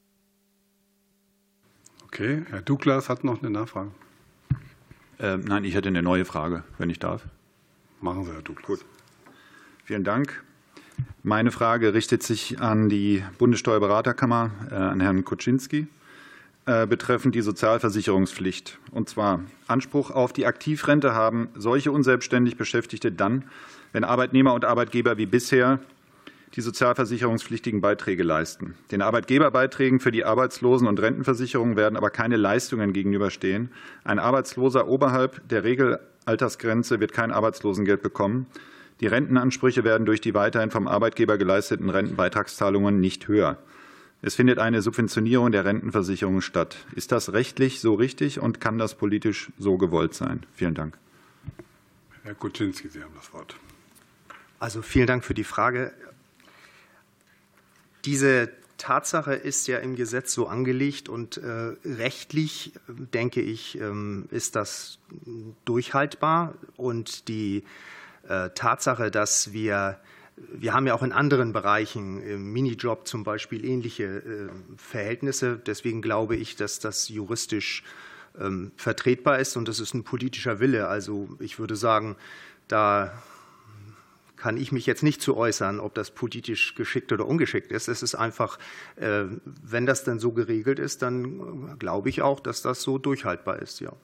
Okay, Herr Douglas hat noch eine Nachfrage. Nein, ich hätte eine neue Frage, wenn ich darf. Machen Sie, Herr Douglas. Gut. Vielen Dank. Meine Frage richtet sich an die Bundessteuerberaterkammer, an Herrn Kuczynski. betreffend die Sozialversicherungspflicht. Und zwar: Anspruch auf die Aktivrente haben solche unselbstständig Beschäftigte dann, wenn Arbeitnehmer und Arbeitgeber wie bisher die sozialversicherungspflichtigen Beiträge leisten. Den Arbeitgeberbeiträgen für die Arbeitslosen- und Rentenversicherung werden aber keine Leistungen gegenüberstehen. Ein Arbeitsloser oberhalb der Regelaltersgrenze wird kein Arbeitslosengeld bekommen. Die Rentenansprüche werden durch die weiterhin vom Arbeitgeber geleisteten Rentenbeitragszahlungen nicht höher. Es findet eine Subventionierung der Rentenversicherung statt. Ist das rechtlich so richtig und kann das politisch so gewollt sein? Vielen Dank. Herr Kuczynski, Sie haben das Wort. Also vielen Dank für die Frage. Diese Tatsache ist ja im Gesetz so angelegt und rechtlich, denke ich, ist das durchhaltbar. Und die Tatsache, dass wir haben ja auch in anderen Bereichen, im Minijob zum Beispiel, ähnliche Verhältnisse. Deswegen glaube ich, dass das juristisch vertretbar ist und das ist ein politischer Wille. Also ich würde sagen, da kann ich mich jetzt nicht zu äußern, ob das politisch geschickt oder ungeschickt ist. Es ist einfach, wenn das dann so geregelt ist, dann glaube ich auch, dass das so durchhaltbar ist, ja.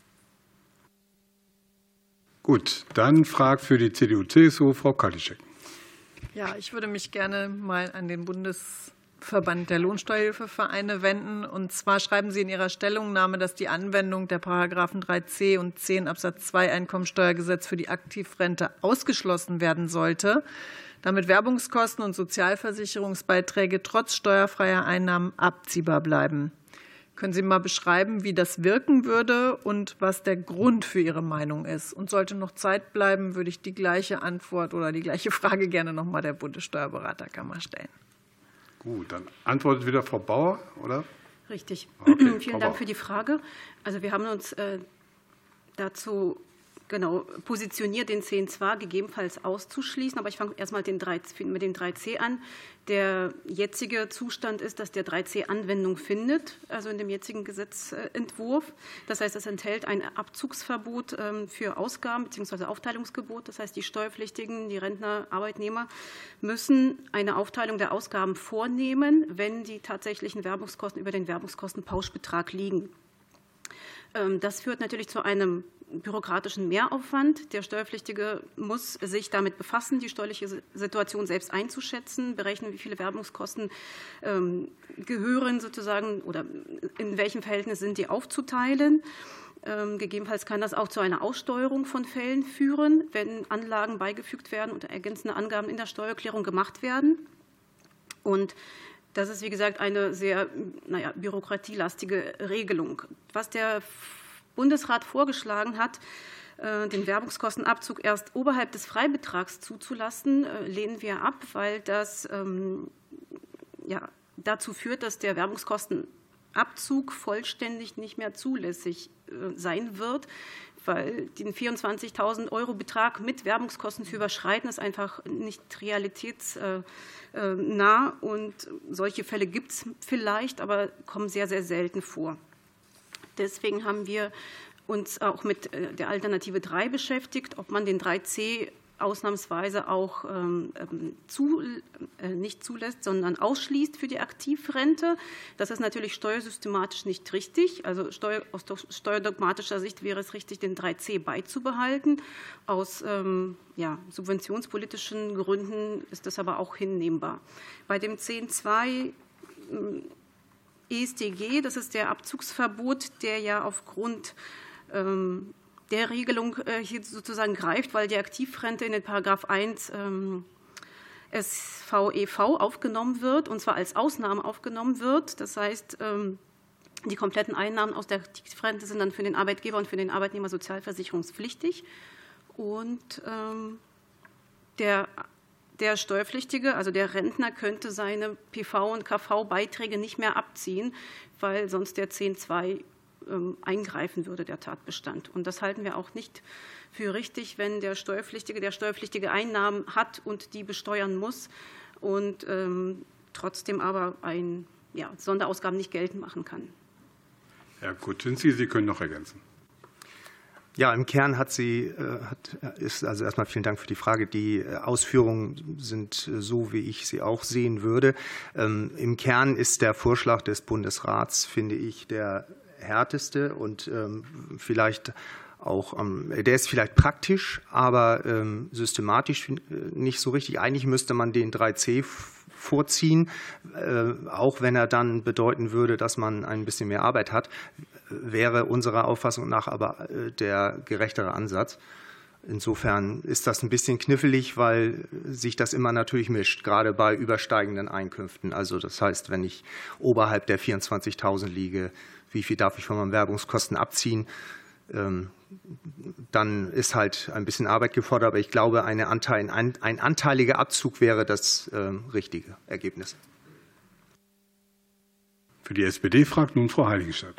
Gut, dann Frage für die CDU-CSU, Frau Karliczek. Ja, ich würde mich gerne mal an den Bundesverband der Lohnsteuerhilfevereine wenden. Und zwar schreiben Sie in Ihrer Stellungnahme, dass die Anwendung der Paragraphen 3c und 10 Absatz 2 Einkommensteuergesetz für die Aktivrente ausgeschlossen werden sollte, damit Werbungskosten und Sozialversicherungsbeiträge trotz steuerfreier Einnahmen abziehbar bleiben. Können Sie mal beschreiben, wie das wirken würde und was der Grund für Ihre Meinung ist? Und sollte noch Zeit bleiben, würde ich die gleiche Antwort oder die gleiche Frage gerne noch mal der Bundessteuerberaterkammer stellen. Gut, dann antwortet wieder Frau Bauer, oder? Richtig. Okay, Vielen Dank für die Frage. Also wir haben uns dazu positioniert, den 10 zwar gegebenenfalls auszuschließen, aber ich fange erst mal mit dem 3c an. Der jetzige Zustand ist, dass der 3c Anwendung findet, also in dem jetzigen Gesetzentwurf. Das heißt, es enthält ein Abzugsverbot für Ausgaben bzw. Aufteilungsgebot. Das heißt, die Steuerpflichtigen, die Rentner, Arbeitnehmer müssen eine Aufteilung der Ausgaben vornehmen, wenn die tatsächlichen Werbungskosten über den Werbungskostenpauschbetrag liegen. Das führt natürlich zu einem bürokratischen Mehraufwand. Der Steuerpflichtige muss sich damit befassen, die steuerliche Situation selbst einzuschätzen, berechnen, wie viele Werbungskosten gehören sozusagen oder in welchem Verhältnis sind die aufzuteilen. Gegebenenfalls kann das auch zu einer Aussteuerung von Fällen führen, wenn Anlagen beigefügt werden und ergänzende Angaben in der Steuererklärung gemacht werden. Und das ist, wie gesagt, eine sehr bürokratielastige Regelung. Was der Bundesrat vorgeschlagen hat, den Werbungskostenabzug erst oberhalb des Freibetrags zuzulassen, lehnen wir ab, weil das dazu führt, dass der Werbungskostenabzug vollständig nicht mehr zulässig sein wird, weil den 24.000 € Betrag mit Werbungskosten zu überschreiten, ist einfach nicht realitätsnah. Und solche Fälle gibt es vielleicht, aber kommen sehr, sehr selten vor. Deswegen haben wir uns auch mit der Alternative 3 beschäftigt, ob man den 3c ausnahmsweise auch nicht zulässt, sondern ausschließt für die Aktivrente. Das ist natürlich steuersystematisch nicht richtig. Also aus steuerdogmatischer Sicht wäre es richtig, den 3c beizubehalten. Aus subventionspolitischen Gründen ist das aber auch hinnehmbar. Bei dem 10.2 EStG, das ist der Abzugsverbot, der ja aufgrund der Regelung hier sozusagen greift, weil die Aktivrente in den § 1 SVEV aufgenommen wird, und zwar als Ausnahme aufgenommen wird. Das heißt, die kompletten Einnahmen aus der Aktivrente sind dann für den Arbeitgeber und für den Arbeitnehmer sozialversicherungspflichtig. Und der Steuerpflichtige, also der Rentner, könnte seine PV- und KV-Beiträge nicht mehr abziehen, weil sonst der 10.2 eingreifen würde, der Tatbestand. Und das halten wir auch nicht für richtig, wenn der Steuerpflichtige Einnahmen hat und die besteuern muss und trotzdem aber Sonderausgaben nicht geltend machen kann. Herr Kuczynski, Sie können noch ergänzen. Ja, im Kern ist also erstmal vielen Dank für die Frage. Die Ausführungen sind so, wie ich sie auch sehen würde. Im Kern ist der Vorschlag des Bundesrats, finde ich, der härteste und vielleicht auch, der ist vielleicht praktisch, aber systematisch nicht so richtig. Eigentlich müsste man den 3c vorziehen, auch wenn er dann bedeuten würde, dass man ein bisschen mehr Arbeit hat, wäre unserer Auffassung nach aber der gerechtere Ansatz. Insofern ist das ein bisschen knifflig, weil sich das immer natürlich mischt, gerade bei übersteigenden Einkünften. Also das heißt, wenn ich oberhalb der 24.000 liege, wie viel darf ich von meinen Werbungskosten abziehen? Dann ist halt ein bisschen Arbeit gefordert, aber ich glaube, ein anteiliger Abzug wäre das richtige Ergebnis. Für die SPD fragt nun Frau Heiligenstadt.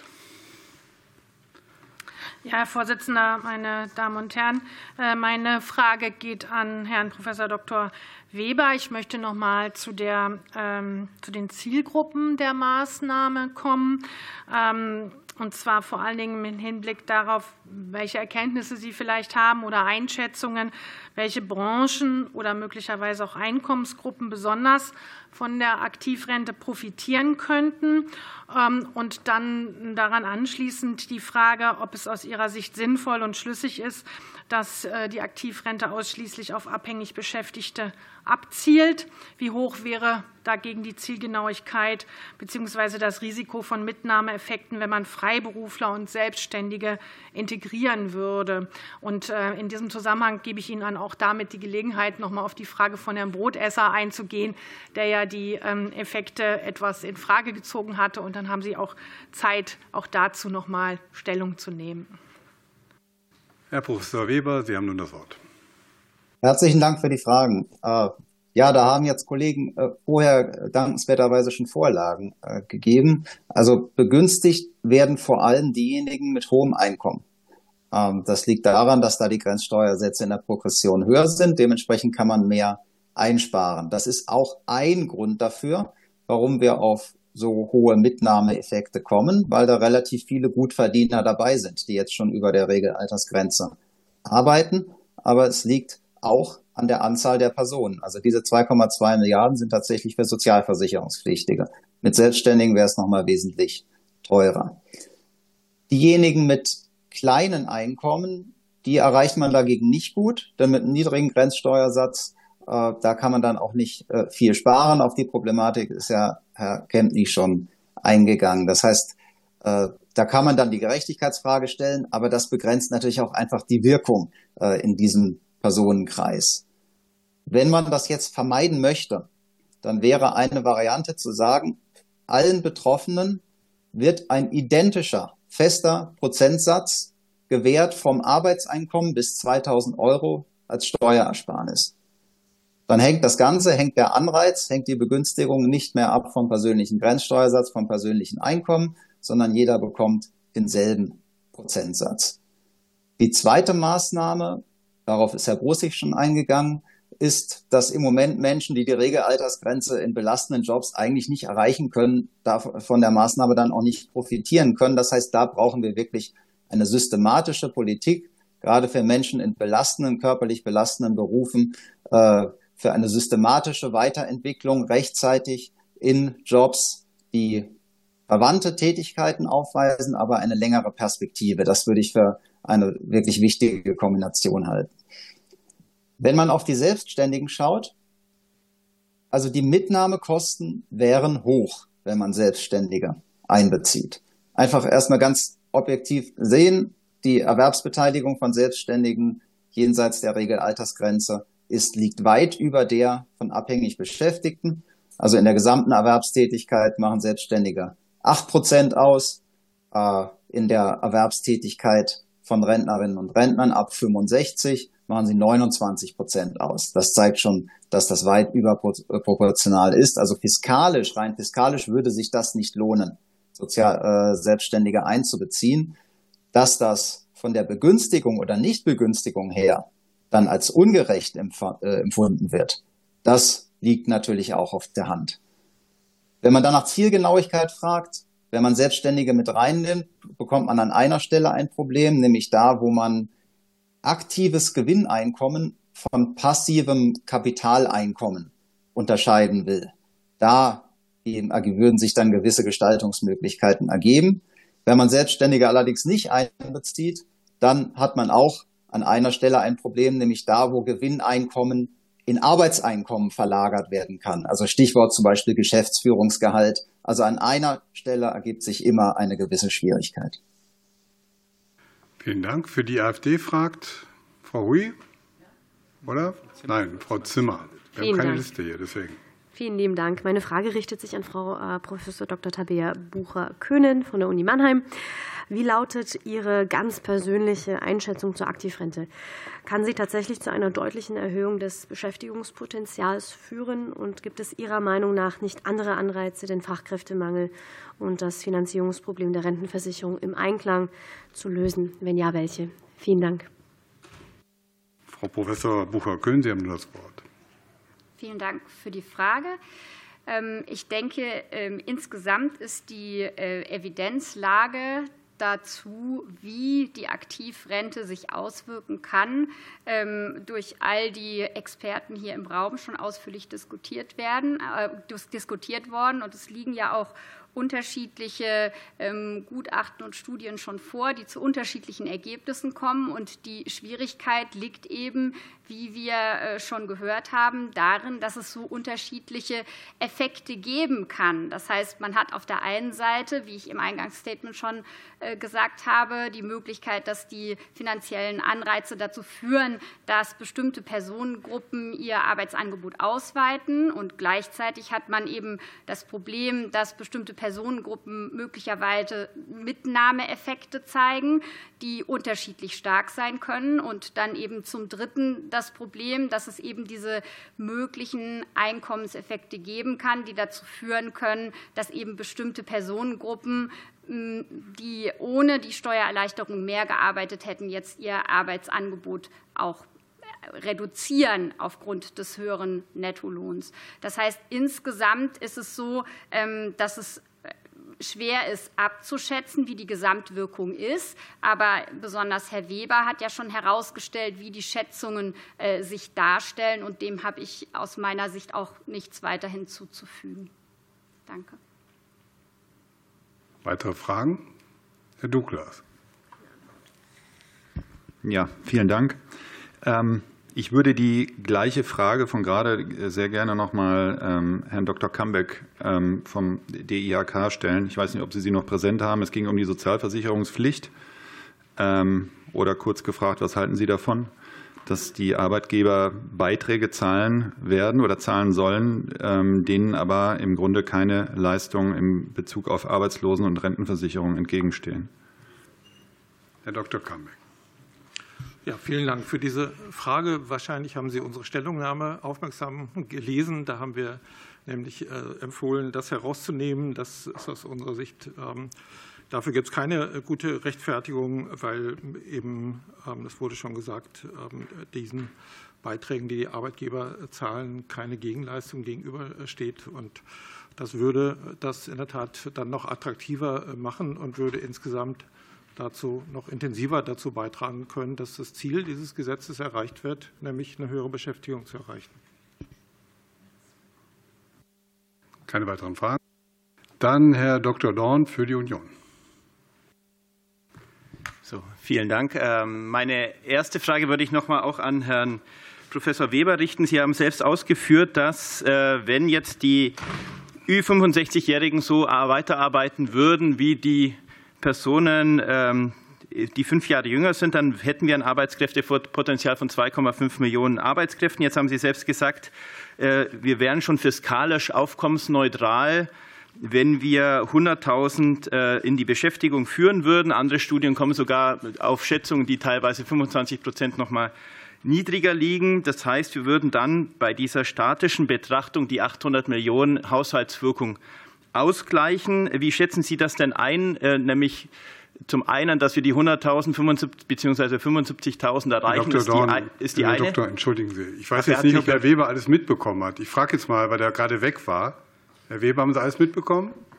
Ja, Herr Vorsitzender, meine Damen und Herren, meine Frage geht an Herrn Prof. Dr. Weber. Ich möchte noch mal zu den Zielgruppen der Maßnahme kommen. Und zwar vor allen Dingen im Hinblick darauf, welche Erkenntnisse Sie vielleicht haben oder Einschätzungen, welche Branchen oder möglicherweise auch Einkommensgruppen besonders von der Aktivrente profitieren könnten. Und dann daran anschließend die Frage, ob es aus Ihrer Sicht sinnvoll und schlüssig ist, dass die Aktivrente ausschließlich auf abhängig Beschäftigte abzielt. Wie hoch wäre dagegen die Zielgenauigkeit bzw. das Risiko von Mitnahmeeffekten, wenn man Freiberufler und Selbstständige integrieren würde? Und in diesem Zusammenhang gebe ich Ihnen dann auch damit die Gelegenheit, noch mal auf die Frage von Herrn Brotesser einzugehen, der ja die Effekte etwas in Frage gezogen hatte. Und dann haben Sie auch Zeit, auch dazu noch mal Stellung zu nehmen. Herr Professor Weber, Sie haben nun das Wort. Herzlichen Dank für die Fragen. Ja, da haben jetzt Kollegen vorher dankenswerterweise schon Vorlagen gegeben. Also begünstigt werden vor allem diejenigen mit hohem Einkommen. Das liegt daran, dass da die Grenzsteuersätze in der Progression höher sind. Dementsprechend kann man mehr einsparen. Das ist auch ein Grund dafür, warum wir auf so hohe Mitnahmeeffekte kommen, weil da relativ viele Gutverdiener dabei sind, die jetzt schon über der Regelaltersgrenze arbeiten. Aber es liegt auch an der Anzahl der Personen. Also diese 2,2 Milliarden sind tatsächlich für Sozialversicherungspflichtige. Mit Selbstständigen wäre es nochmal wesentlich teurer. Diejenigen mit kleinen Einkommen, die erreicht man dagegen nicht gut, denn mit einem niedrigen Grenzsteuersatz, da kann man dann auch nicht viel sparen. Auf die Problematik ist ja Herr Kempny schon eingegangen. Das heißt, da kann man dann die Gerechtigkeitsfrage stellen, aber das begrenzt natürlich auch einfach die Wirkung in diesem Personenkreis. Wenn man das jetzt vermeiden möchte, dann wäre eine Variante zu sagen, allen Betroffenen wird ein identischer, fester Prozentsatz gewährt vom Arbeitseinkommen bis 2.000 € als Steuerersparnis. Dann hängt der Anreiz, hängt die Begünstigung nicht mehr ab vom persönlichen Grenzsteuersatz, vom persönlichen Einkommen, sondern jeder bekommt denselben Prozentsatz. Die zweite Maßnahme, darauf ist Herr Brussig schon eingegangen, ist, dass im Moment Menschen, die die Regelaltersgrenze in belastenden Jobs eigentlich nicht erreichen können, von der Maßnahme dann auch nicht profitieren können. Das heißt, da brauchen wir wirklich eine systematische Politik, gerade für Menschen in körperlich belastenden Berufen, für eine systematische Weiterentwicklung rechtzeitig in Jobs, die verwandte Tätigkeiten aufweisen, aber eine längere Perspektive. Das würde ich für eine wirklich wichtige Kombination halten. Wenn man auf die Selbstständigen schaut, also die Mitnahmekosten wären hoch, wenn man Selbstständige einbezieht. Einfach erstmal ganz objektiv sehen, die Erwerbsbeteiligung von Selbstständigen jenseits der Regelaltersgrenze liegt weit über der von abhängig Beschäftigten. Also in der gesamten Erwerbstätigkeit machen Selbstständige 8% aus, in der Erwerbstätigkeit von Rentnerinnen und Rentnern ab 65 machen sie 29% aus. Das zeigt schon, dass das weit überproportional ist. Also rein fiskalisch würde sich das nicht lohnen, Selbstständige einzubeziehen. Dass das von der Begünstigung oder Nichtbegünstigung her dann als ungerecht empfunden wird, das liegt natürlich auch auf der Hand. Wenn man dann nach Zielgenauigkeit fragt, Wenn man Selbstständige mit reinnimmt, bekommt man an einer Stelle ein Problem, nämlich da, wo man aktives Gewinneinkommen von passivem Kapitaleinkommen unterscheiden will. Da würden sich dann gewisse Gestaltungsmöglichkeiten ergeben. Wenn man Selbstständige allerdings nicht einbezieht, dann hat man auch an einer Stelle ein Problem, nämlich da, wo Gewinneinkommen in Arbeitseinkommen verlagert werden kann. Also Stichwort zum Beispiel Geschäftsführungsgehalt. Also an einer Stelle ergibt sich immer eine gewisse Schwierigkeit. Vielen Dank. Für die AfD fragt Frau Hui, oder? Nein, Frau Zimmer. Wir haben keine Liste hier, deswegen. Vielen lieben Dank. Meine Frage richtet sich an Frau Prof. Dr. Tabea Bucher-Köhnen von der Uni Mannheim. Wie lautet Ihre ganz persönliche Einschätzung zur Aktivrente? Kann sie tatsächlich zu einer deutlichen Erhöhung des Beschäftigungspotenzials führen? Und gibt es Ihrer Meinung nach nicht andere Anreize, den Fachkräftemangel und das Finanzierungsproblem der Rentenversicherung im Einklang zu lösen? Wenn ja, welche? Vielen Dank. Frau Professor Bucher-Köhnen, Sie haben das Wort. Vielen Dank für die Frage. Ich denke, insgesamt ist die Evidenzlage dazu, wie die Aktivrente sich auswirken kann, durch all die Experten hier im Raum schon ausführlich diskutiert worden. Und es liegen ja auch unterschiedliche Gutachten und Studien schon vor, die zu unterschiedlichen Ergebnissen kommen. Und die Schwierigkeit liegt eben, wie wir schon gehört haben, darin, dass es so unterschiedliche Effekte geben kann. Das heißt, man hat auf der einen Seite, wie ich im Eingangsstatement schon gesagt habe, die Möglichkeit, dass die finanziellen Anreize dazu führen, dass bestimmte Personengruppen ihr Arbeitsangebot ausweiten. Und gleichzeitig hat man eben das Problem, dass bestimmte Personengruppen möglicherweise Mitnahmeeffekte zeigen, die unterschiedlich stark sein können. Und dann eben zum Dritten das Problem, dass es eben diese möglichen Einkommenseffekte geben kann, die dazu führen können, dass eben bestimmte Personengruppen, die ohne die Steuererleichterung mehr gearbeitet hätten, jetzt ihr Arbeitsangebot auch reduzieren aufgrund des höheren Nettolohns. Das heißt, insgesamt ist es so, dass es schwer ist abzuschätzen, wie die Gesamtwirkung ist. Aber besonders Herr Weber hat ja schon herausgestellt, wie die Schätzungen sich darstellen. Und dem habe ich aus meiner Sicht auch nichts weiter hinzuzufügen. Danke. Weitere Fragen? Herr Douglas. Ja, vielen Dank. Ich würde die gleiche Frage von gerade sehr gerne noch mal Herrn Dr. Kambeck vom DIHK stellen. Ich weiß nicht, ob Sie sie noch präsent haben. Es ging um die Sozialversicherungspflicht. Oder kurz gefragt, was halten Sie davon, dass die Arbeitgeber Beiträge zahlen werden oder zahlen sollen, denen aber im Grunde keine Leistungen in Bezug auf Arbeitslosen- und Rentenversicherung entgegenstehen? Herr Dr. Kambeck. Ja, vielen Dank für diese Frage. Wahrscheinlich haben Sie unsere Stellungnahme aufmerksam gelesen. Da haben wir nämlich empfohlen, das herauszunehmen. Das ist aus unserer Sicht, dafür gibt es keine gute Rechtfertigung, weil eben, das wurde schon gesagt, diesen Beiträgen, die die Arbeitgeber zahlen, keine Gegenleistung gegenübersteht. Und das würde das in der Tat dann noch attraktiver machen und würde insgesamt dazu noch intensiver dazu beitragen können, dass das Ziel dieses Gesetzes erreicht wird, nämlich eine höhere Beschäftigung zu erreichen. Keine weiteren Fragen. Dann Herr Dr. Dorn für die Union. So, vielen Dank. Meine erste Frage würde ich noch mal auch an Herrn Professor Weber richten. Sie haben selbst ausgeführt, dass wenn jetzt die Ü65-Jährigen so weiterarbeiten würden wie die Personen, die 5 Jahre jünger sind, dann hätten wir ein Arbeitskräftepotenzial von 2,5 Millionen Arbeitskräften. Jetzt haben Sie selbst gesagt, wir wären schon fiskalisch aufkommensneutral, wenn wir 100.000 in die Beschäftigung führen würden. Andere Studien kommen sogar auf Schätzungen, die teilweise 25% noch mal niedriger liegen. Das heißt, wir würden dann bei dieser statischen Betrachtung die 800 Millionen Haushaltswirkung ausgleichen. Wie schätzen Sie das denn ein? Nämlich zum einen, dass wir die 100.000 bzw. 75.000 erreichen, ist die eine. Herr Doktor, entschuldigen Sie. Ich weiß jetzt nicht, ob Herr Weber alles mitbekommen hat. Ich frage jetzt mal, weil er gerade weg war. Herr Weber, haben Sie alles mitbekommen?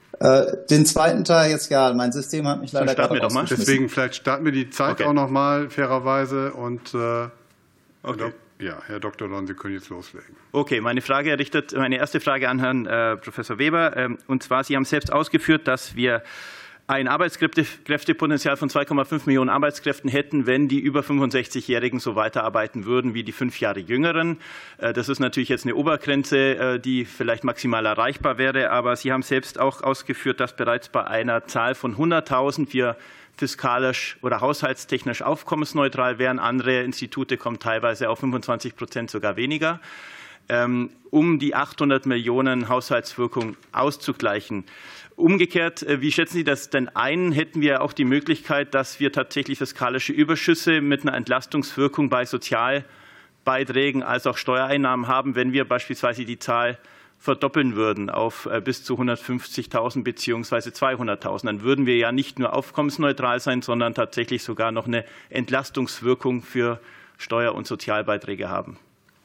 Den zweiten Teil jetzt, ja, mein System hat mich leider gerade rausgeschmissen. Deswegen vielleicht starten wir die Zeit auch noch mal fairerweise und okay. Ja, Herr Dr. Dorn, Sie können jetzt loslegen. Okay, meine erste Frage an Herrn Professor Weber. Und zwar, Sie haben selbst ausgeführt, dass wir ein Arbeitskräftepotenzial von 2,5 Millionen Arbeitskräften hätten, wenn die über 65-Jährigen so weiterarbeiten würden wie die 5 Jahre Jüngeren. Das ist natürlich jetzt eine Obergrenze, die vielleicht maximal erreichbar wäre. Aber Sie haben selbst auch ausgeführt, dass bereits bei einer Zahl von 100.000 wir fiskalisch oder haushaltstechnisch aufkommensneutral wären. Andere Institute kommen teilweise auf 25%, sogar weniger, um die 800 Millionen Haushaltswirkung auszugleichen. Umgekehrt, wie schätzen Sie das denn ein? Hätten wir auch die Möglichkeit, dass wir tatsächlich fiskalische Überschüsse mit einer Entlastungswirkung bei Sozialbeiträgen als auch Steuereinnahmen haben, wenn wir beispielsweise die Zahl verdoppeln würden auf bis zu 150.000 bzw. 200.000? Dann würden wir ja nicht nur aufkommensneutral sein, sondern tatsächlich sogar noch eine Entlastungswirkung für Steuer- und Sozialbeiträge haben.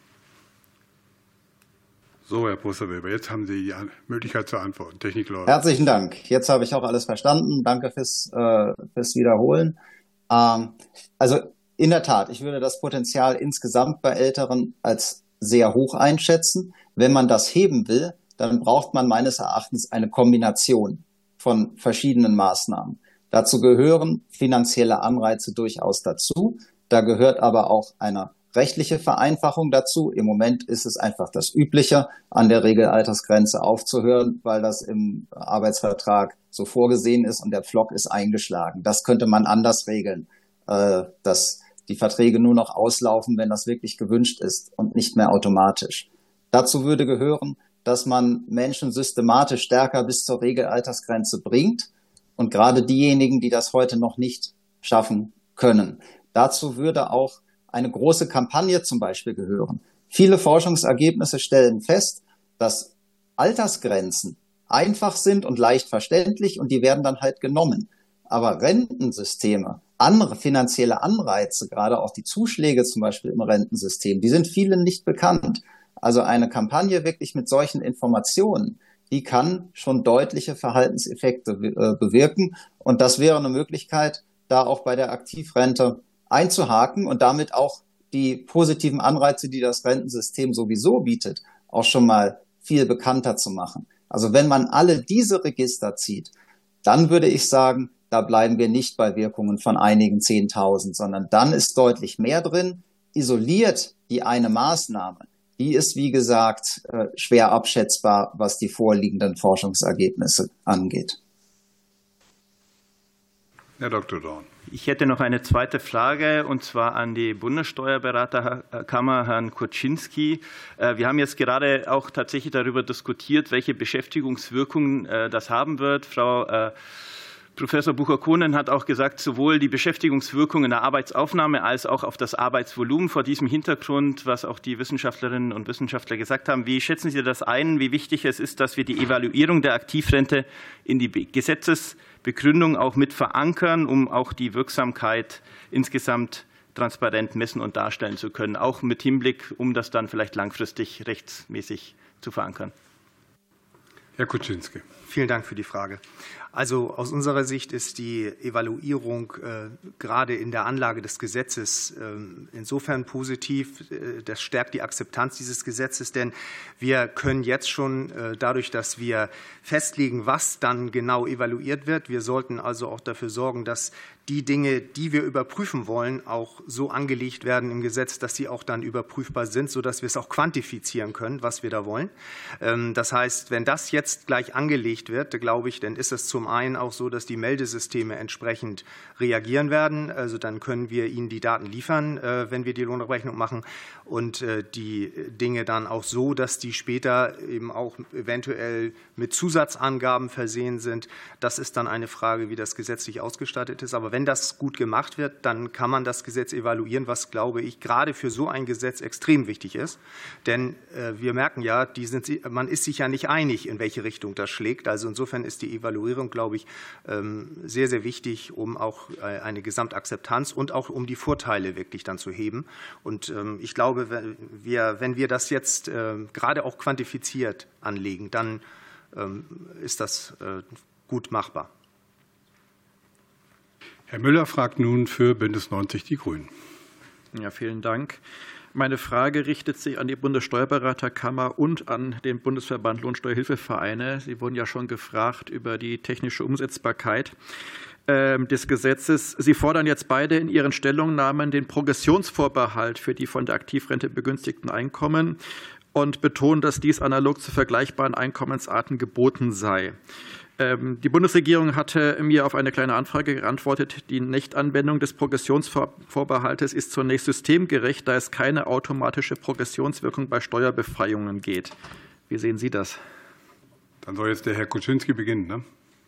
So, Herr Professor Weber, jetzt haben Sie die Möglichkeit zur Antwort. Technikleute. Herzlichen Dank. Jetzt habe ich auch alles verstanden. Danke fürs Wiederholen. Also in der Tat, ich würde das Potenzial insgesamt bei Älteren als sehr hoch einschätzen. Wenn man das heben will, dann braucht man meines Erachtens eine Kombination von verschiedenen Maßnahmen. Dazu gehören finanzielle Anreize durchaus dazu. Da gehört aber auch eine rechtliche Vereinfachung dazu. Im Moment ist es einfach das Übliche, an der Regelaltersgrenze aufzuhören, weil das im Arbeitsvertrag so vorgesehen ist und der Pflock ist eingeschlagen. Das könnte man anders regeln, dass die Verträge nur noch auslaufen, wenn das wirklich gewünscht ist und nicht mehr automatisch. Dazu würde gehören, dass man Menschen systematisch stärker bis zur Regelaltersgrenze bringt und gerade diejenigen, die das heute noch nicht schaffen können. Dazu würde auch eine große Kampagne zum Beispiel gehören. Viele Forschungsergebnisse stellen fest, dass Altersgrenzen einfach sind und leicht verständlich und die werden dann halt genommen. Aber Rentensysteme, andere finanzielle Anreize, gerade auch die Zuschläge zum Beispiel im Rentensystem, die sind vielen nicht bekannt. Also eine Kampagne wirklich mit solchen Informationen, die kann schon deutliche Verhaltenseffekte bewirken. Und das wäre eine Möglichkeit, da auch bei der Aktivrente einzuhaken und damit auch die positiven Anreize, die das Rentensystem sowieso bietet, auch schon mal viel bekannter zu machen. Also wenn man alle diese Register zieht, dann würde ich sagen, da bleiben wir nicht bei Wirkungen von einigen 10.000, sondern dann ist deutlich mehr drin. Isoliert die eine Maßnahme, die ist, wie gesagt, schwer abschätzbar, was die vorliegenden Forschungsergebnisse angeht. Herr Dr. Dorn. Ich hätte noch eine zweite Frage, und zwar an die Bundessteuerberaterkammer, Herrn Kurczynski. Wir haben jetzt gerade auch tatsächlich darüber diskutiert, welche Beschäftigungswirkungen das haben wird. Frau Professor Bucher-Kohnen hat auch gesagt, sowohl die Beschäftigungswirkung in der Arbeitsaufnahme als auch auf das Arbeitsvolumen. Vor diesem Hintergrund, was auch die Wissenschaftlerinnen und Wissenschaftler gesagt haben, wie schätzen Sie das ein? Wie wichtig es ist, dass wir die Evaluierung der Aktivrente in die Gesetzesbegründung auch mit verankern, um auch die Wirksamkeit insgesamt transparent messen und darstellen zu können, auch mit Hinblick, um das dann vielleicht langfristig rechtsmäßig zu verankern? Herr Kurczynski. Vielen Dank für die Frage. Also aus unserer Sicht ist die Evaluierung gerade in der Anlage des Gesetzes insofern positiv. Das stärkt die Akzeptanz dieses Gesetzes, denn wir können jetzt schon dadurch, dass wir festlegen, was dann genau evaluiert wird, wir sollten also auch dafür sorgen, dass die Dinge, die wir überprüfen wollen, auch so angelegt werden im Gesetz, dass sie auch dann überprüfbar sind, sodass wir es auch quantifizieren können, was wir da wollen. Das heißt, wenn das jetzt gleich angelegt wird, glaube ich, dann ist es zum einen auch so, dass die Meldesysteme entsprechend reagieren werden. Also dann können wir ihnen die Daten liefern, wenn wir die Lohnabrechnung machen, und die Dinge dann auch so, dass die später eben auch eventuell mit Zusatzangaben versehen sind. Das ist dann eine Frage, wie das gesetzlich ausgestattet ist. Aber wenn das gut gemacht wird, dann kann man das Gesetz evaluieren, was, glaube ich, gerade für so ein Gesetz extrem wichtig ist. Denn wir merken ja, man ist sich ja nicht einig, in welche Richtung das schlägt. Also insofern ist die Evaluierung, glaube ich, sehr, sehr wichtig, um auch eine Gesamtakzeptanz und auch um die Vorteile wirklich dann zu heben. Und ich glaube, wenn wir das jetzt gerade auch quantifiziert anlegen, dann ist das gut machbar. Herr Müller fragt nun für Bündnis 90 Die Grünen. Ja, vielen Dank. Meine Frage richtet sich an die Bundessteuerberaterkammer und an den Bundesverband Lohnsteuerhilfevereine. Sie wurden ja schon gefragt über die technische Umsetzbarkeit des Gesetzes. Sie fordern jetzt beide in Ihren Stellungnahmen den Progressionsvorbehalt für die von der Aktivrente begünstigten Einkommen und betonen, dass dies analog zu vergleichbaren Einkommensarten geboten sei. Die Bundesregierung hatte mir auf eine kleine Anfrage geantwortet, die Nichtanwendung des Progressionsvorbehaltes ist zunächst systemgerecht, da es keine automatische Progressionswirkung bei Steuerbefreiungen geht. Wie sehen Sie das? Dann soll jetzt der Herr Kuczynski beginnen, ne?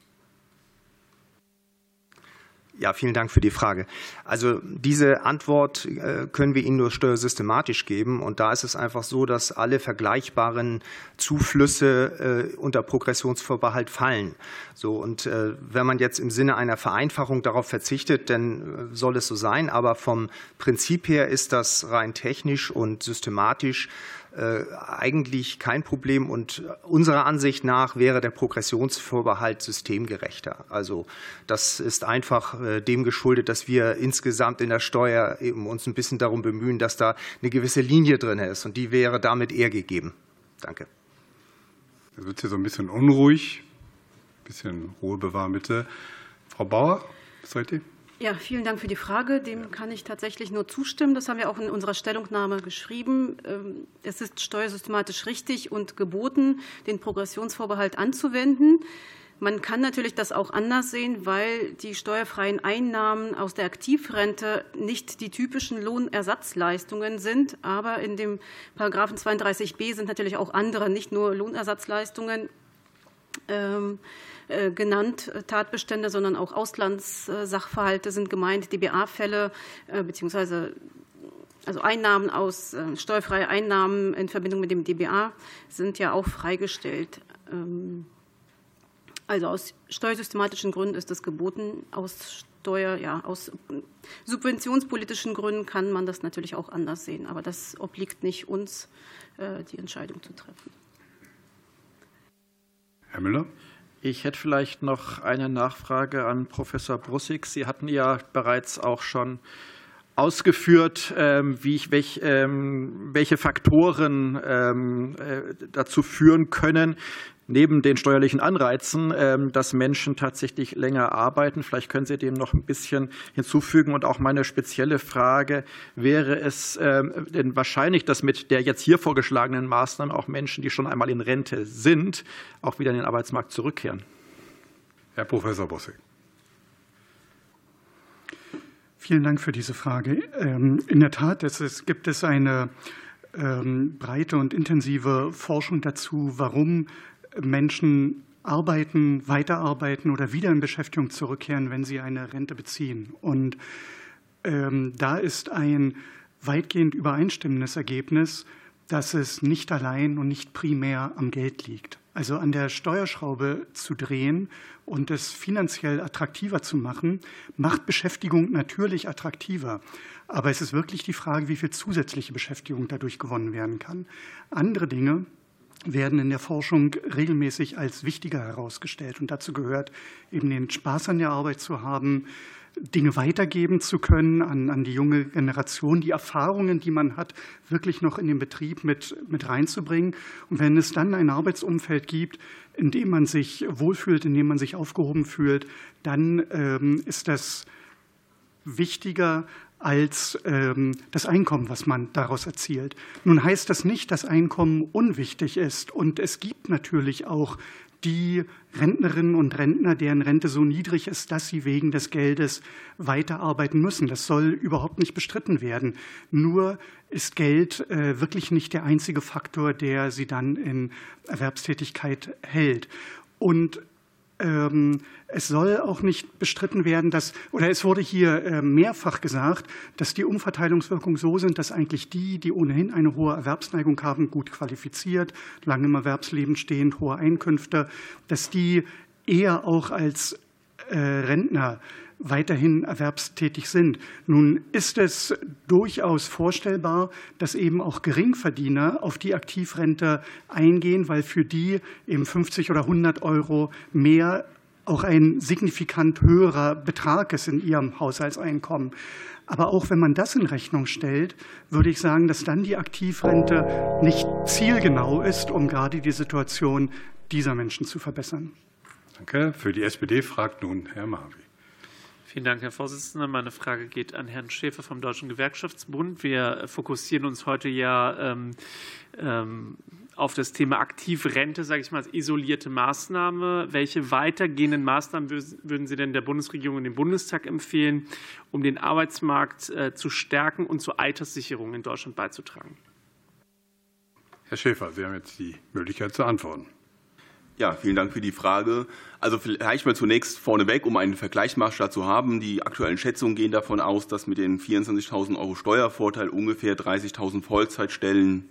Ja, vielen Dank für die Frage. Also diese Antwort können wir Ihnen nur steuersystematisch geben. Und da ist es einfach so, dass alle vergleichbaren Zuflüsse unter Progressionsvorbehalt fallen. So, und wenn man jetzt im Sinne einer Vereinfachung darauf verzichtet, dann soll es so sein. Aber vom Prinzip her ist das rein technisch und systematisch eigentlich kein Problem, und unserer Ansicht nach wäre der Progressionsvorbehalt systemgerechter. Also das ist einfach dem geschuldet, dass wir insgesamt in der Steuer eben uns ein bisschen darum bemühen, dass da eine gewisse Linie drin ist, und die wäre damit eher gegeben. Danke. Da wird es hier so ein bisschen unruhig, ein bisschen Ruhe bewahren bitte. Frau Bauer, was seid ihr? Ja, vielen Dank für die Frage. Dem kann ich tatsächlich nur zustimmen. Das haben wir auch in unserer Stellungnahme geschrieben. Es ist steuersystematisch richtig und geboten, den Progressionsvorbehalt anzuwenden. Man kann natürlich das auch anders sehen, weil die steuerfreien Einnahmen aus der Aktivrente nicht die typischen Lohnersatzleistungen sind. Aber in dem Paragraphen 32b sind natürlich auch andere, nicht nur Lohnersatzleistungen genannt, Tatbestände, sondern auch Auslandssachverhalte sind gemeint, DBA-Fälle beziehungsweise also Einnahmen aus steuerfreie Einnahmen in Verbindung mit dem DBA sind ja auch freigestellt. Also aus steuersystematischen Gründen ist das geboten. Aus subventionspolitischen Gründen kann man das natürlich auch anders sehen. Aber das obliegt nicht uns, die Entscheidung zu treffen. Herr Müller? Ich hätte vielleicht noch eine Nachfrage an Professor Brussig. Sie hatten ja bereits auch schon ausgeführt, welche Faktoren dazu führen können, neben den steuerlichen Anreizen, dass Menschen tatsächlich länger arbeiten. Vielleicht können Sie dem noch ein bisschen hinzufügen. Und auch meine spezielle Frage, wäre es denn wahrscheinlich, dass mit der jetzt hier vorgeschlagenen Maßnahmen auch Menschen, die schon einmal in Rente sind, auch wieder in den Arbeitsmarkt zurückkehren? Herr Professor Brussig. Vielen Dank für diese Frage. In der Tat gibt es eine breite und intensive Forschung dazu, warum Menschen arbeiten, weiterarbeiten oder wieder in Beschäftigung zurückkehren, wenn sie eine Rente beziehen. Und da ist ein weitgehend übereinstimmendes Ergebnis, dass es nicht allein und nicht primär am Geld liegt. Also an der Steuerschraube zu drehen und es finanziell attraktiver zu machen, macht Beschäftigung natürlich attraktiver. Aber es ist wirklich die Frage, wie viel zusätzliche Beschäftigung dadurch gewonnen werden kann. Andere Dinge werden in der Forschung regelmäßig als wichtiger herausgestellt. Und dazu gehört eben den Spaß an der Arbeit zu haben, Dinge weitergeben zu können an die junge Generation, die Erfahrungen, die man hat, wirklich noch in den Betrieb mit reinzubringen. Und wenn es dann ein Arbeitsumfeld gibt, in dem man sich wohlfühlt, in dem man sich aufgehoben fühlt, dann ist das wichtiger als das Einkommen, was man daraus erzielt. Nun heißt das nicht, dass Einkommen unwichtig ist. Und es gibt natürlich auch die Rentnerinnen und Rentner, deren Rente so niedrig ist, dass sie wegen des Geldes weiterarbeiten müssen. Das soll überhaupt nicht bestritten werden. Nur ist Geld wirklich nicht der einzige Faktor, der sie dann in Erwerbstätigkeit hält. Und es soll auch nicht bestritten werden, es wurde hier mehrfach gesagt, dass die Umverteilungswirkungen so sind, dass eigentlich die ohnehin eine hohe Erwerbsneigung haben, gut qualifiziert, lange im Erwerbsleben stehend, hohe Einkünfte, dass die eher auch als Rentner weiterhin erwerbstätig sind. Nun ist es durchaus vorstellbar, dass eben auch Geringverdiener auf die Aktivrente eingehen, weil für die eben 50 oder 100 € mehr auch ein signifikant höherer Betrag ist in ihrem Haushaltseinkommen. Aber auch wenn man das in Rechnung stellt, würde ich sagen, dass dann die Aktivrente nicht zielgenau ist, um gerade die Situation dieser Menschen zu verbessern. Danke. Für die SPD fragt nun Herr Marvi. Vielen Dank, Herr Vorsitzender. Meine Frage geht an Herrn Schäfer vom Deutschen Gewerkschaftsbund. Wir fokussieren uns heute ja auf das Thema Aktivrente, sage ich mal, als isolierte Maßnahme. Welche weitergehenden Maßnahmen würden Sie denn der Bundesregierung und dem Bundestag empfehlen, um den Arbeitsmarkt zu stärken und zur Alterssicherung in Deutschland beizutragen? Herr Schäfer, Sie haben jetzt die Möglichkeit zu antworten. Ja, vielen Dank für die Frage. Also vielleicht mal zunächst vorneweg, um einen Vergleichsmaßstab zu haben. Die aktuellen Schätzungen gehen davon aus, dass mit den 24.000 € Steuervorteil ungefähr 30.000 Vollzeitstellen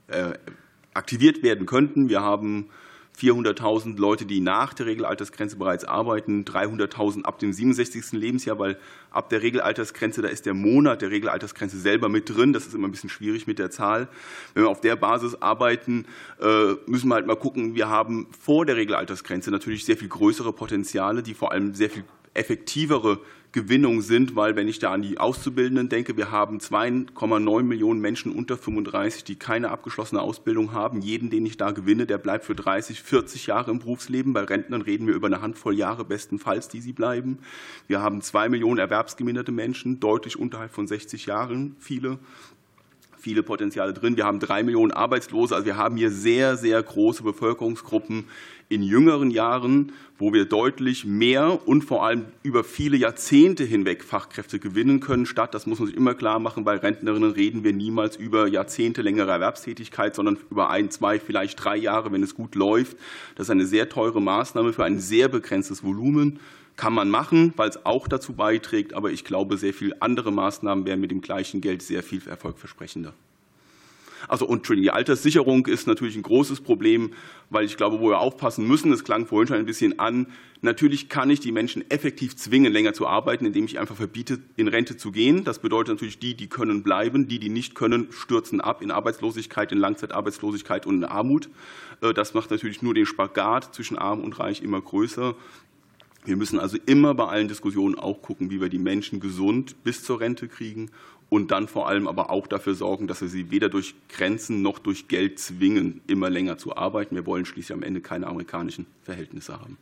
aktiviert werden könnten. Wir haben 400.000 Leute, die nach der Regelaltersgrenze bereits arbeiten, 300.000 ab dem 67. Lebensjahr, weil ab der Regelaltersgrenze, da ist der Monat der Regelaltersgrenze selber mit drin. Das ist immer ein bisschen schwierig mit der Zahl. Wenn wir auf der Basis arbeiten, müssen wir halt mal gucken, wir haben vor der Regelaltersgrenze natürlich sehr viel größere Potenziale, die vor allem sehr viel effektivere Gewinnung sind, weil wenn ich da an die Auszubildenden denke, wir haben 2,9 Millionen Menschen unter 35, die keine abgeschlossene Ausbildung haben. Jeden, den ich da gewinne, der bleibt für 30, 40 Jahre im Berufsleben. Bei Rentnern reden wir über eine Handvoll Jahre bestenfalls, die sie bleiben. Wir haben 2 Millionen erwerbsgeminderte Menschen, deutlich unterhalb von 60 Jahren, viele Potenziale drin. Wir haben 3 Millionen Arbeitslose. Also wir haben hier sehr, sehr große Bevölkerungsgruppen in jüngeren Jahren, wo wir deutlich mehr und vor allem über viele Jahrzehnte hinweg Fachkräfte gewinnen können, statt, das muss man sich immer klar machen, bei Rentnerinnen reden wir niemals über jahrzehntelängere Erwerbstätigkeit, sondern über 1, 2, vielleicht 3 Jahre, wenn es gut läuft. Das ist eine sehr teure Maßnahme für ein sehr begrenztes Volumen. Kann man machen, weil es auch dazu beiträgt, aber ich glaube, sehr viele andere Maßnahmen wären mit dem gleichen Geld sehr viel erfolgversprechender. Also, und die Alterssicherung ist natürlich ein großes Problem, weil ich glaube, wo wir aufpassen müssen, das klang vorhin schon ein bisschen an, natürlich kann ich die Menschen effektiv zwingen, länger zu arbeiten, indem ich einfach verbiete, in Rente zu gehen. Das bedeutet natürlich, die können bleiben, die nicht können, stürzen ab in Arbeitslosigkeit, in Langzeitarbeitslosigkeit und in Armut. Das macht natürlich nur den Spagat zwischen Arm und Reich immer größer. Wir müssen also immer bei allen Diskussionen auch gucken, wie wir die Menschen gesund bis zur Rente kriegen und dann vor allem aber auch dafür sorgen, dass wir sie weder durch Grenzen noch durch Geld zwingen, immer länger zu arbeiten. Wir wollen schließlich am Ende keine amerikanischen Verhältnisse haben.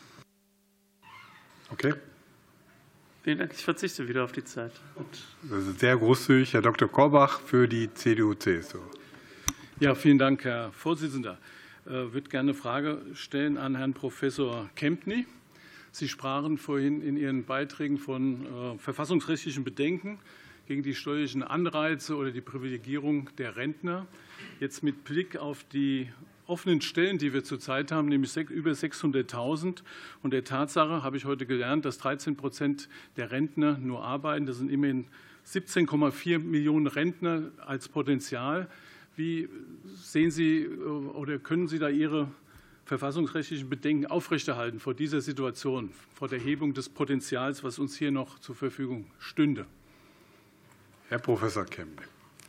Okay. Vielen Dank. Ich verzichte wieder auf die Zeit. Das ist sehr großzügig. Herr Dr. Korbach für die CDU-CSU. Ja, vielen Dank, Herr Vorsitzender. Ich würde gerne eine Frage stellen an Herrn Professor Kempny. Sie sprachen vorhin in Ihren Beiträgen von verfassungsrechtlichen Bedenken gegen die steuerlichen Anreize oder die Privilegierung der Rentner. Jetzt mit Blick auf die offenen Stellen, die wir zurzeit haben, nämlich über 600.000. Und der Tatsache habe ich heute gelernt, dass 13% der Rentner nur arbeiten. Das sind immerhin 17,4 Millionen Rentner als Potenzial. Wie sehen Sie oder können Sie da Ihre verfassungsrechtlichen Bedenken aufrechterhalten vor dieser Situation, vor der Hebung des Potenzials, was uns hier noch zur Verfügung stünde? Herr Professor Kempny.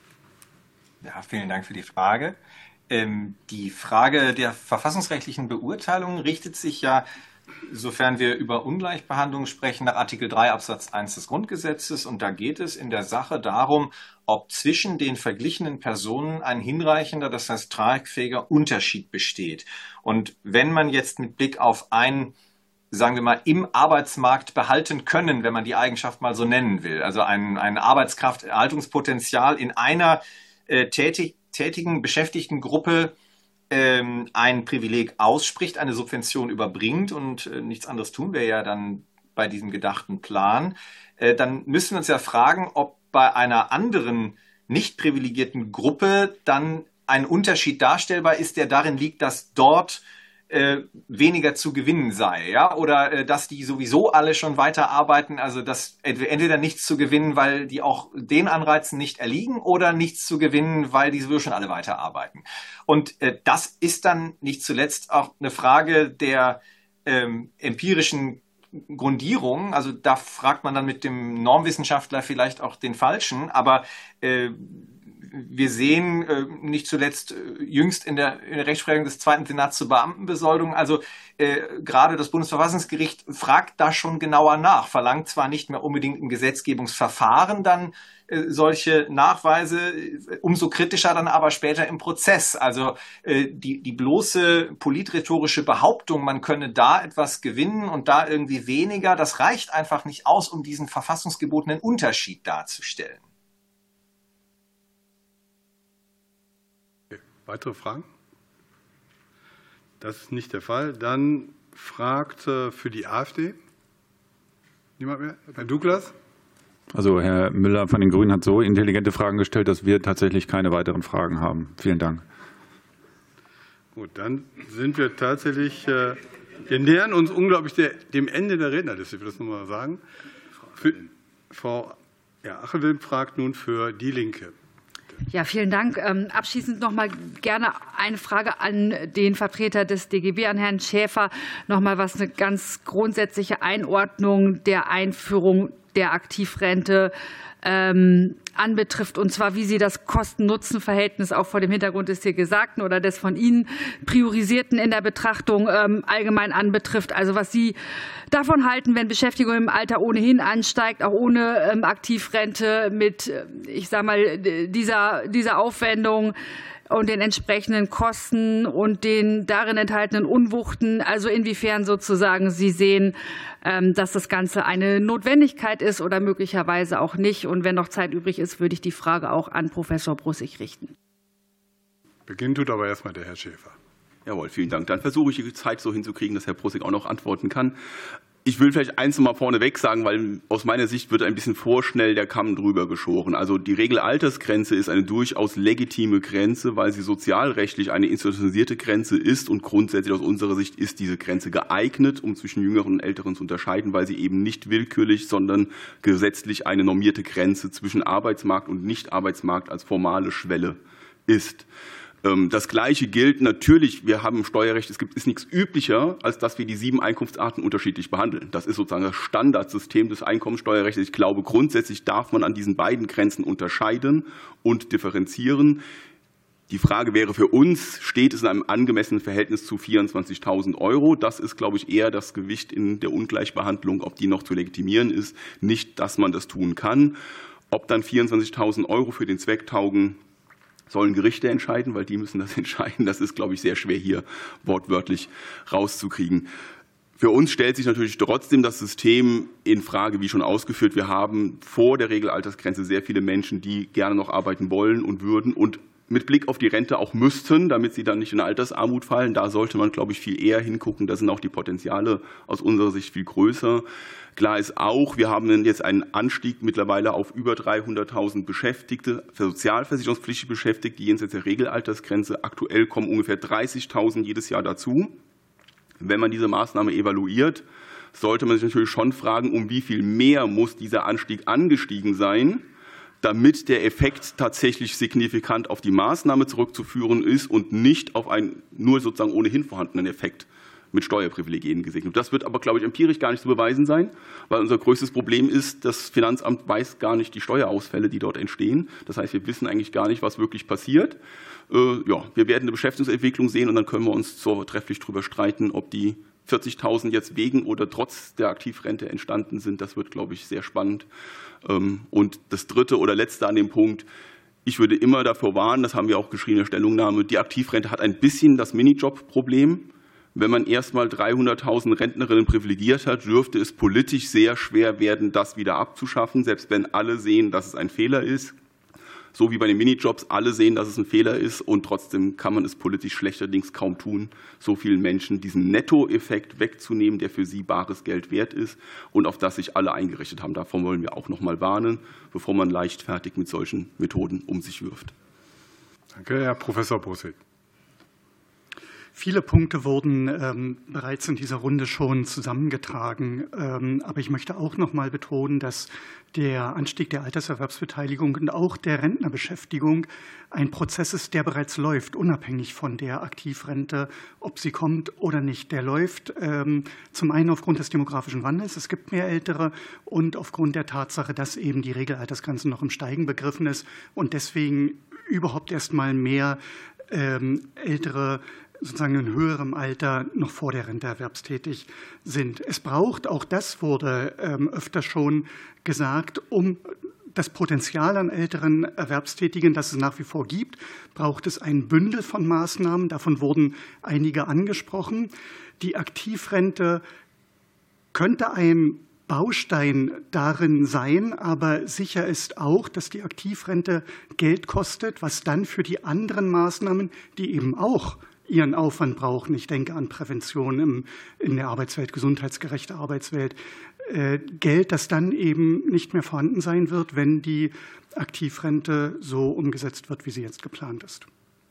Ja, vielen Dank für die Frage. Die Frage der verfassungsrechtlichen Beurteilung richtet sich ja, sofern wir über Ungleichbehandlung sprechen, nach Artikel 3 Absatz 1 des Grundgesetzes. Und da geht es in der Sache darum, ob zwischen den verglichenen Personen ein hinreichender, das heißt tragfähiger Unterschied besteht. Und wenn man jetzt mit Blick auf ein, sagen wir mal, im Arbeitsmarkt behalten können, wenn man die Eigenschaft mal so nennen will, also ein Arbeitskrafterhaltungspotenzial in einer tätigen Beschäftigtengruppe ein Privileg ausspricht, eine Subvention überbringt und nichts anderes tun wir ja dann bei diesem gedachten Plan, dann müssen wir uns ja fragen, ob bei einer anderen nicht privilegierten Gruppe dann ein Unterschied darstellbar ist, der darin liegt, dass dort weniger zu gewinnen sei, ja, oder dass die sowieso alle schon weiterarbeiten, also dass entweder nichts zu gewinnen, weil die auch den Anreizen nicht erliegen, oder nichts zu gewinnen, weil die sowieso schon alle weiterarbeiten. Und das ist dann nicht zuletzt auch eine Frage der empirischen Grundierung. Also da fragt man dann mit dem Normwissenschaftler vielleicht auch den Falschen. Aber wir sehen nicht zuletzt jüngst in der Rechtsprechung des Zweiten Senats zur Beamtenbesoldung, also gerade das Bundesverfassungsgericht fragt da schon genauer nach, verlangt zwar nicht mehr unbedingt im Gesetzgebungsverfahren dann solche Nachweise, umso kritischer dann aber später im Prozess. Also die bloße politrhetorische Behauptung, man könne da etwas gewinnen und da irgendwie weniger, das reicht einfach nicht aus, um diesen verfassungsgebotenen Unterschied darzustellen. Weitere Fragen? Das ist nicht der Fall. Dann fragt für die AfD niemand mehr? Herr Douglas? Also Herr Müller von den Grünen hat so intelligente Fragen gestellt, dass wir tatsächlich keine weiteren Fragen haben. Vielen Dank. Gut, dann sind wir tatsächlich, wir nähern uns unglaublich dem Ende der Rednerliste, ich will das nochmal sagen. Frau Achelwild fragt nun für Die Linke. Ja, vielen Dank. Abschließend noch mal gerne eine Frage an den Vertreter des DGB, an Herrn Schäfer, noch mal was eine ganz grundsätzliche Einordnung der Einführung der Aktivrente anbetrifft, und zwar wie Sie das Kosten-Nutzen-Verhältnis auch vor dem Hintergrund des hier Gesagten oder des von Ihnen Priorisierten in der Betrachtung allgemein anbetrifft. Also was Sie davon halten, wenn Beschäftigung im Alter ohnehin ansteigt, auch ohne Aktivrente, mit, ich sage mal, dieser Aufwendung und den entsprechenden Kosten und den darin enthaltenen Unwuchten, also inwiefern sozusagen Sie sehen, dass das Ganze eine Notwendigkeit ist oder möglicherweise auch nicht. Und wenn noch Zeit übrig ist, würde ich die Frage auch an Professor Brussig richten. Beginnen tut aber erstmal der Herr Schäfer. Jawohl, vielen Dank. Dann versuche ich die Zeit so hinzukriegen, dass Herr Brussig auch noch antworten kann. Ich will vielleicht eins noch mal vorneweg sagen, weil aus meiner Sicht wird ein bisschen vorschnell der Kamm drüber geschoren. Also die Regelaltersgrenze ist eine durchaus legitime Grenze, weil sie sozialrechtlich eine institutionalisierte Grenze ist, und grundsätzlich aus unserer Sicht ist diese Grenze geeignet, um zwischen Jüngeren und Älteren zu unterscheiden, weil sie eben nicht willkürlich, sondern gesetzlich eine normierte Grenze zwischen Arbeitsmarkt und Nicht-Arbeitsmarkt als formale Schwelle ist. Das Gleiche gilt natürlich, wir haben im Steuerrecht, ist nichts üblicher, als dass wir die 7 Einkunftsarten unterschiedlich behandeln. Das ist sozusagen das Standardsystem des Einkommensteuerrechts. Ich glaube, grundsätzlich darf man an diesen beiden Grenzen unterscheiden und differenzieren. Die Frage wäre für uns, steht es in einem angemessenen Verhältnis zu 24.000 €? Das ist, glaube ich, eher das Gewicht in der Ungleichbehandlung, ob die noch zu legitimieren ist. Nicht, dass man das tun kann. Ob dann 24.000 € für den Zweck taugen, sollen Gerichte entscheiden, weil die müssen das entscheiden. Das ist, glaube ich, sehr schwer hier wortwörtlich rauszukriegen. Für uns stellt sich natürlich trotzdem das System in Frage, wie schon ausgeführt. Wir haben vor der Regelaltersgrenze sehr viele Menschen, die gerne noch arbeiten wollen und würden und mit Blick auf die Rente auch müssten, damit sie dann nicht in Altersarmut fallen. Da sollte man, glaube ich, viel eher hingucken. Da sind auch die Potenziale aus unserer Sicht viel größer. Klar ist auch, wir haben jetzt einen Anstieg mittlerweile auf über 300.000 Beschäftigte, sozialversicherungspflichtige Beschäftigte jenseits der Regelaltersgrenze. Aktuell kommen ungefähr 30.000 jedes Jahr dazu. Wenn man diese Maßnahme evaluiert, sollte man sich natürlich schon fragen, um wie viel mehr muss dieser Anstieg angestiegen sein, damit der Effekt tatsächlich signifikant auf die Maßnahme zurückzuführen ist und nicht auf einen nur sozusagen ohnehin vorhandenen Effekt mit Steuerprivilegien gesegnet. Das wird aber, glaube ich, empirisch gar nicht zu beweisen sein, weil unser größtes Problem ist, das Finanzamt weiß gar nicht die Steuerausfälle, die dort entstehen. Das heißt, wir wissen eigentlich gar nicht, was wirklich passiert. Ja, wir werden eine Beschäftigungsentwicklung sehen und dann können wir uns so trefflich darüber streiten, ob die 40.000 jetzt wegen oder trotz der Aktivrente entstanden sind. Das wird, glaube ich, sehr spannend. Und das dritte oder letzte an dem Punkt: Ich würde immer davor warnen, das haben wir auch geschrieben in der Stellungnahme, die Aktivrente hat ein bisschen das Minijob-Problem. Wenn man erst mal 300.000 Rentnerinnen privilegiert hat, dürfte es politisch sehr schwer werden, das wieder abzuschaffen, selbst wenn alle sehen, dass es ein Fehler ist. So wie bei den Minijobs alle sehen, dass es ein Fehler ist, und trotzdem kann man es politisch schlechterdings kaum tun, so vielen Menschen diesen Nettoeffekt wegzunehmen, der für sie bares Geld wert ist und auf das sich alle eingerichtet haben. Davon wollen wir auch noch mal warnen, bevor man leichtfertig mit solchen Methoden um sich wirft. Danke, Herr Professor Brussig. Viele Punkte wurden bereits in dieser Runde schon zusammengetragen. Aber ich möchte auch noch mal betonen, dass der Anstieg der Alterserwerbsbeteiligung und auch der Rentnerbeschäftigung ein Prozess ist, der bereits läuft, unabhängig von der Aktivrente, ob sie kommt oder nicht. Der läuft zum einen aufgrund des demografischen Wandels, es gibt mehr Ältere, und aufgrund der Tatsache, dass eben die Regelaltersgrenze noch im Steigen begriffen ist und deswegen überhaupt erst mal mehr Ältere sozusagen in höherem Alter noch vor der Rente erwerbstätig sind. Es braucht, auch das wurde öfter schon gesagt, um das Potenzial an älteren Erwerbstätigen, das es nach wie vor gibt, braucht es ein Bündel von Maßnahmen. Davon wurden einige angesprochen. Die Aktivrente könnte ein Baustein darin sein, aber sicher ist auch, dass die Aktivrente Geld kostet, was dann für die anderen Maßnahmen, die eben auch ihren Aufwand brauchen, ich denke an Prävention in der Arbeitswelt, gesundheitsgerechte Arbeitswelt, Geld, das dann eben nicht mehr vorhanden sein wird, wenn die Aktivrente so umgesetzt wird, wie sie jetzt geplant ist.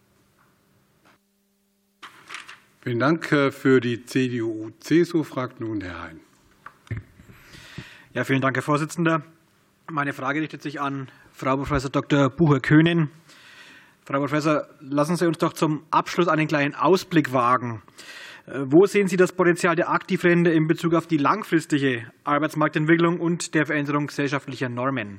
Vielen Dank. Für die CDU-CSU fragt nun Herr Hein. Ja, vielen Dank, Herr Vorsitzender. Meine Frage richtet sich an Frau Prof. Dr. Bucher-Köhnen. Frau Professor, lassen Sie uns doch zum Abschluss einen kleinen Ausblick wagen. Wo sehen Sie das Potenzial der Aktivrente in Bezug auf die langfristige Arbeitsmarktentwicklung und der Veränderung gesellschaftlicher Normen?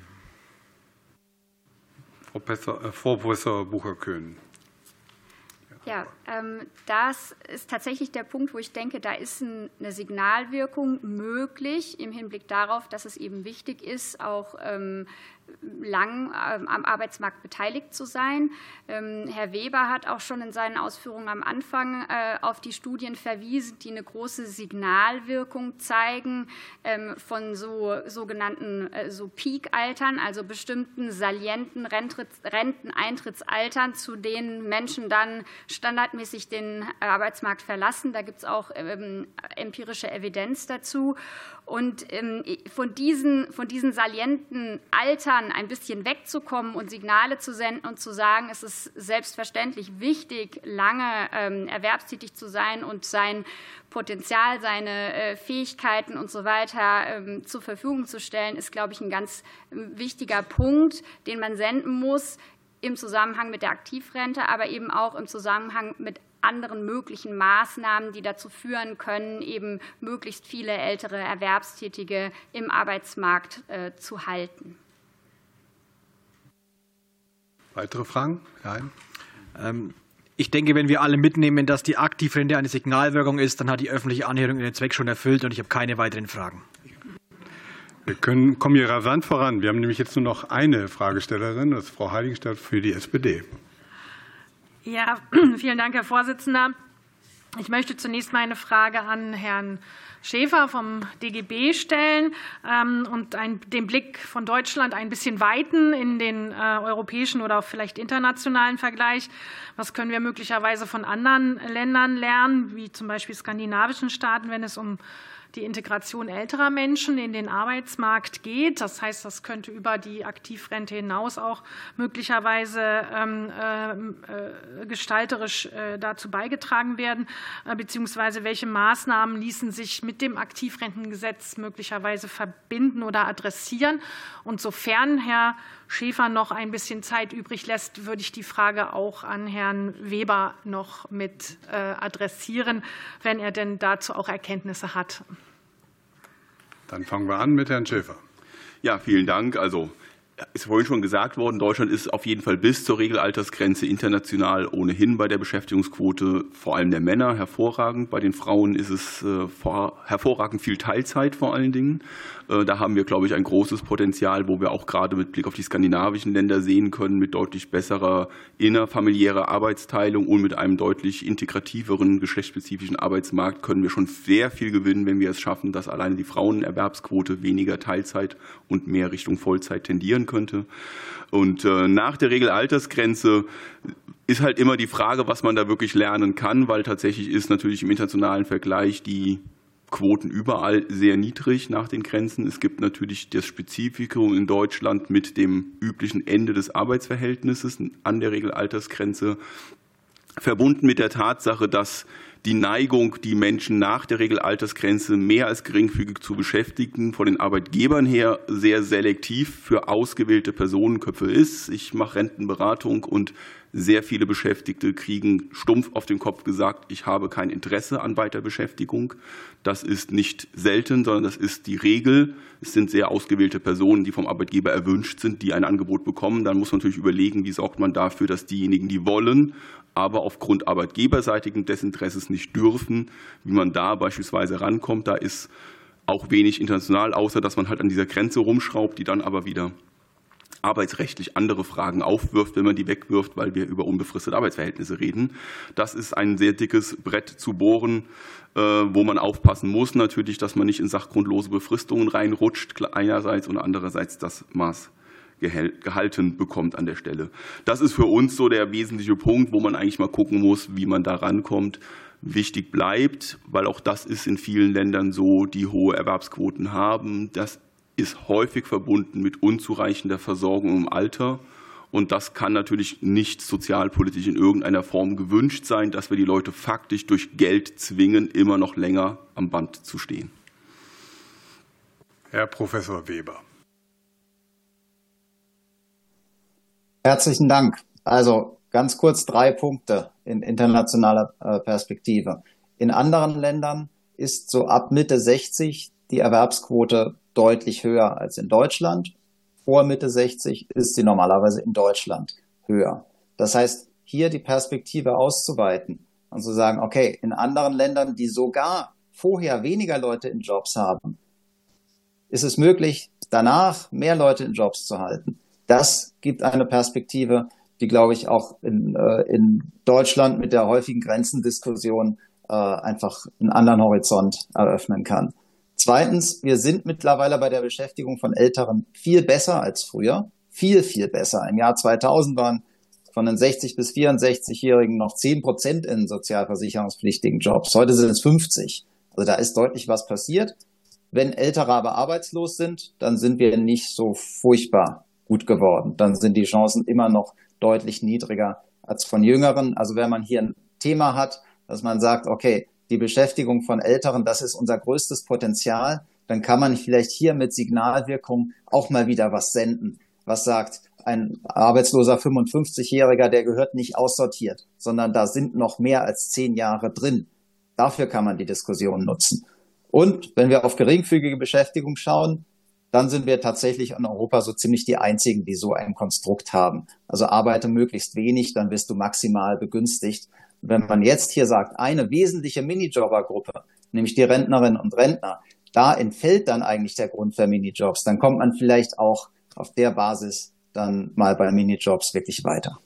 Frau Professor Bucher-Köhnen. Ja, das ist tatsächlich der Punkt, wo ich denke, da ist eine Signalwirkung möglich im Hinblick darauf, dass es eben wichtig ist, auch lang am Arbeitsmarkt beteiligt zu sein. Herr Weber hat auch schon in seinen Ausführungen am Anfang auf die Studien verwiesen, die eine große Signalwirkung zeigen von sogenannten Peak-Altern, also bestimmten salienten Renteneintrittsaltern, zu denen Menschen dann standardmäßig den Arbeitsmarkt verlassen. Da gibt es auch empirische Evidenz dazu. Und von diesen salienten Altern ein bisschen wegzukommen und Signale zu senden und zu sagen, es ist selbstverständlich wichtig, lange erwerbstätig zu sein und sein Potenzial, seine Fähigkeiten und so weiter zur Verfügung zu stellen, ist, glaube ich, ein ganz wichtiger Punkt, den man senden muss im Zusammenhang mit der Aktivrente, aber eben auch im Zusammenhang mit anderen möglichen Maßnahmen, die dazu führen können, eben möglichst viele ältere Erwerbstätige im Arbeitsmarkt zu halten. Weitere Fragen? Nein. Ich denke, wenn wir alle mitnehmen, dass die Aktivrente eine Signalwirkung ist, dann hat die öffentliche Anhörung ihren Zweck schon erfüllt und ich habe keine weiteren Fragen. Wir kommen hier rasant voran. Wir haben nämlich jetzt nur noch eine Fragestellerin, das ist Frau Heiligenstadt für die SPD. Ja, vielen Dank, Herr Vorsitzender. Ich möchte zunächst meine Frage an Herrn Schäfer vom DGB stellen und den Blick von Deutschland ein bisschen weiten in den europäischen oder auch vielleicht internationalen Vergleich. Was können wir möglicherweise von anderen Ländern lernen, wie zum Beispiel skandinavischen Staaten, wenn es um die Integration älterer Menschen in den Arbeitsmarkt geht? Das heißt, das könnte über die Aktivrente hinaus auch möglicherweise gestalterisch dazu beigetragen werden, beziehungsweise welche Maßnahmen ließen sich mit dem Aktivrentengesetz möglicherweise verbinden oder adressieren? Und sofern Herr Schäfer noch ein bisschen Zeit übrig lässt, würde ich die Frage auch an Herrn Weber noch mit adressieren, wenn er denn dazu auch Erkenntnisse hat. Dann fangen wir an mit Herrn Schäfer. Ja, vielen Dank. Also ist vorhin schon gesagt worden, Deutschland ist auf jeden Fall bis zur Regelaltersgrenze international ohnehin bei der Beschäftigungsquote, vor allem der Männer, hervorragend. Bei den Frauen ist es hervorragend viel Teilzeit vor allen Dingen. Da haben wir, glaube ich, ein großes Potenzial, wo wir auch gerade mit Blick auf die skandinavischen Länder sehen können, mit deutlich besserer innerfamiliärer Arbeitsteilung und mit einem deutlich integrativeren geschlechtsspezifischen Arbeitsmarkt können wir schon sehr viel gewinnen, wenn wir es schaffen, dass alleine die Frauenerwerbsquote weniger Teilzeit und mehr Richtung Vollzeit tendieren könnte. Und nach der Regelaltersgrenze ist halt immer die Frage, was man da wirklich lernen kann, weil tatsächlich ist natürlich im internationalen Vergleich die Quoten überall sehr niedrig nach den Grenzen. Es gibt natürlich das Spezifikum in Deutschland mit dem üblichen Ende des Arbeitsverhältnisses an der Regelaltersgrenze. verbunden mit der Tatsache, dass die Neigung, die Menschen nach der Regelaltersgrenze mehr als geringfügig zu beschäftigen, von den Arbeitgebern her sehr selektiv für ausgewählte Personenköpfe ist. Ich mache Rentenberatung und sehr viele Beschäftigte kriegen stumpf auf den Kopf gesagt, ich habe kein Interesse an Weiterbeschäftigung. Das ist nicht selten, sondern das ist die Regel. Es sind sehr ausgewählte Personen, die vom Arbeitgeber erwünscht sind, die ein Angebot bekommen. Dann muss man natürlich überlegen, wie sorgt man dafür, dass diejenigen, die wollen, aber aufgrund arbeitgeberseitigen Desinteresses nicht dürfen, wie man da beispielsweise rankommt. Da ist auch wenig international, außer dass man halt an dieser Grenze rumschraubt, die dann aber wieder arbeitsrechtlich andere Fragen aufwirft, wenn man die wegwirft, weil wir über unbefristete Arbeitsverhältnisse reden. Das ist ein sehr dickes Brett zu bohren, wo man aufpassen muss natürlich, dass man nicht in sachgrundlose Befristungen reinrutscht, einerseits und andererseits das Maß gehalten bekommt an der Stelle. Das ist für uns so der wesentliche Punkt, wo man eigentlich mal gucken muss, wie man da rankommt. Wichtig bleibt, weil auch das ist in vielen Ländern so, die hohe Erwerbsquoten haben. Das ist häufig verbunden mit unzureichender Versorgung im Alter. Und das kann natürlich nicht sozialpolitisch in irgendeiner Form gewünscht sein, dass wir die Leute faktisch durch Geld zwingen, immer noch länger am Band zu stehen. Herr Professor Weber. Herzlichen Dank. Also ganz kurz 3 Punkte in internationaler Perspektive. In anderen Ländern ist so ab Mitte 60 die Erwerbsquote deutlich höher als in Deutschland. Vor Mitte 60 ist sie normalerweise in Deutschland höher. Das heißt, hier die Perspektive auszuweiten und zu sagen, okay, in anderen Ländern, die sogar vorher weniger Leute in Jobs haben, ist es möglich, danach mehr Leute in Jobs zu halten. Das gibt eine Perspektive, die, glaube ich, auch in Deutschland mit der häufigen Grenzendiskussion einfach einen anderen Horizont eröffnen kann. Zweitens, wir sind mittlerweile bei der Beschäftigung von Älteren viel besser als früher. Viel, viel besser. Im Jahr 2000 waren von den 60- bis 64-Jährigen noch 10% in sozialversicherungspflichtigen Jobs. Heute sind es 50. Also da ist deutlich was passiert. Wenn Ältere aber arbeitslos sind, dann sind wir nicht so furchtbar gut geworden. Dann sind die Chancen immer noch deutlich niedriger als von Jüngeren. Also wenn man hier ein Thema hat, dass man sagt, okay, die Beschäftigung von Älteren, das ist unser größtes Potenzial, dann kann man vielleicht hier mit Signalwirkung auch mal wieder was senden. Was sagt ein arbeitsloser 55-Jähriger, der gehört nicht aussortiert, sondern da sind noch mehr als 10 Jahre drin. Dafür kann man die Diskussion nutzen. Und wenn wir auf geringfügige Beschäftigung schauen, dann sind wir tatsächlich in Europa so ziemlich die Einzigen, die so ein Konstrukt haben. Also arbeite möglichst wenig, dann wirst du maximal begünstigt. Wenn man jetzt hier sagt, eine wesentliche Minijobbergruppe, nämlich die Rentnerinnen und Rentner, da entfällt dann eigentlich der Grund für Minijobs. Dann kommt man vielleicht auch auf der Basis dann mal bei Minijobs wirklich weiter.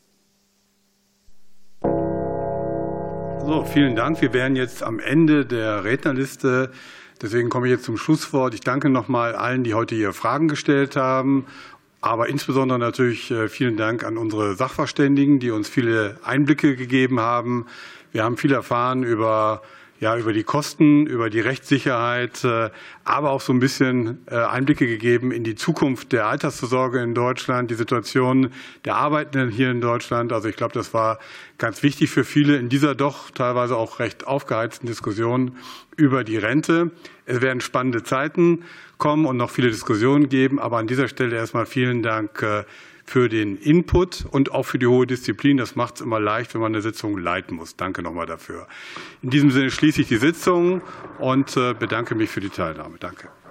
So, vielen Dank. Wir wären jetzt am Ende der Rednerliste. Deswegen komme ich jetzt zum Schlusswort. Ich danke nochmal allen, die heute hier Fragen gestellt haben. Aber insbesondere natürlich vielen Dank an unsere Sachverständigen, die uns viele Einblicke gegeben haben. Wir haben viel erfahren über die Kosten, über die Rechtssicherheit, aber auch so ein bisschen Einblicke gegeben in die Zukunft der Altersvorsorge in Deutschland, die Situation der Arbeitenden hier in Deutschland. Also ich glaube, das war ganz wichtig für viele in dieser doch teilweise auch recht aufgeheizten Diskussion über die Rente. Es werden spannende Zeiten kommen und noch viele Diskussionen geben. Aber an dieser Stelle erstmal vielen Dank für den Input und auch für die hohe Disziplin. Das macht es immer leicht, wenn man eine Sitzung leiten muss. Danke nochmal dafür. In diesem Sinne schließe ich die Sitzung und bedanke mich für die Teilnahme. Danke.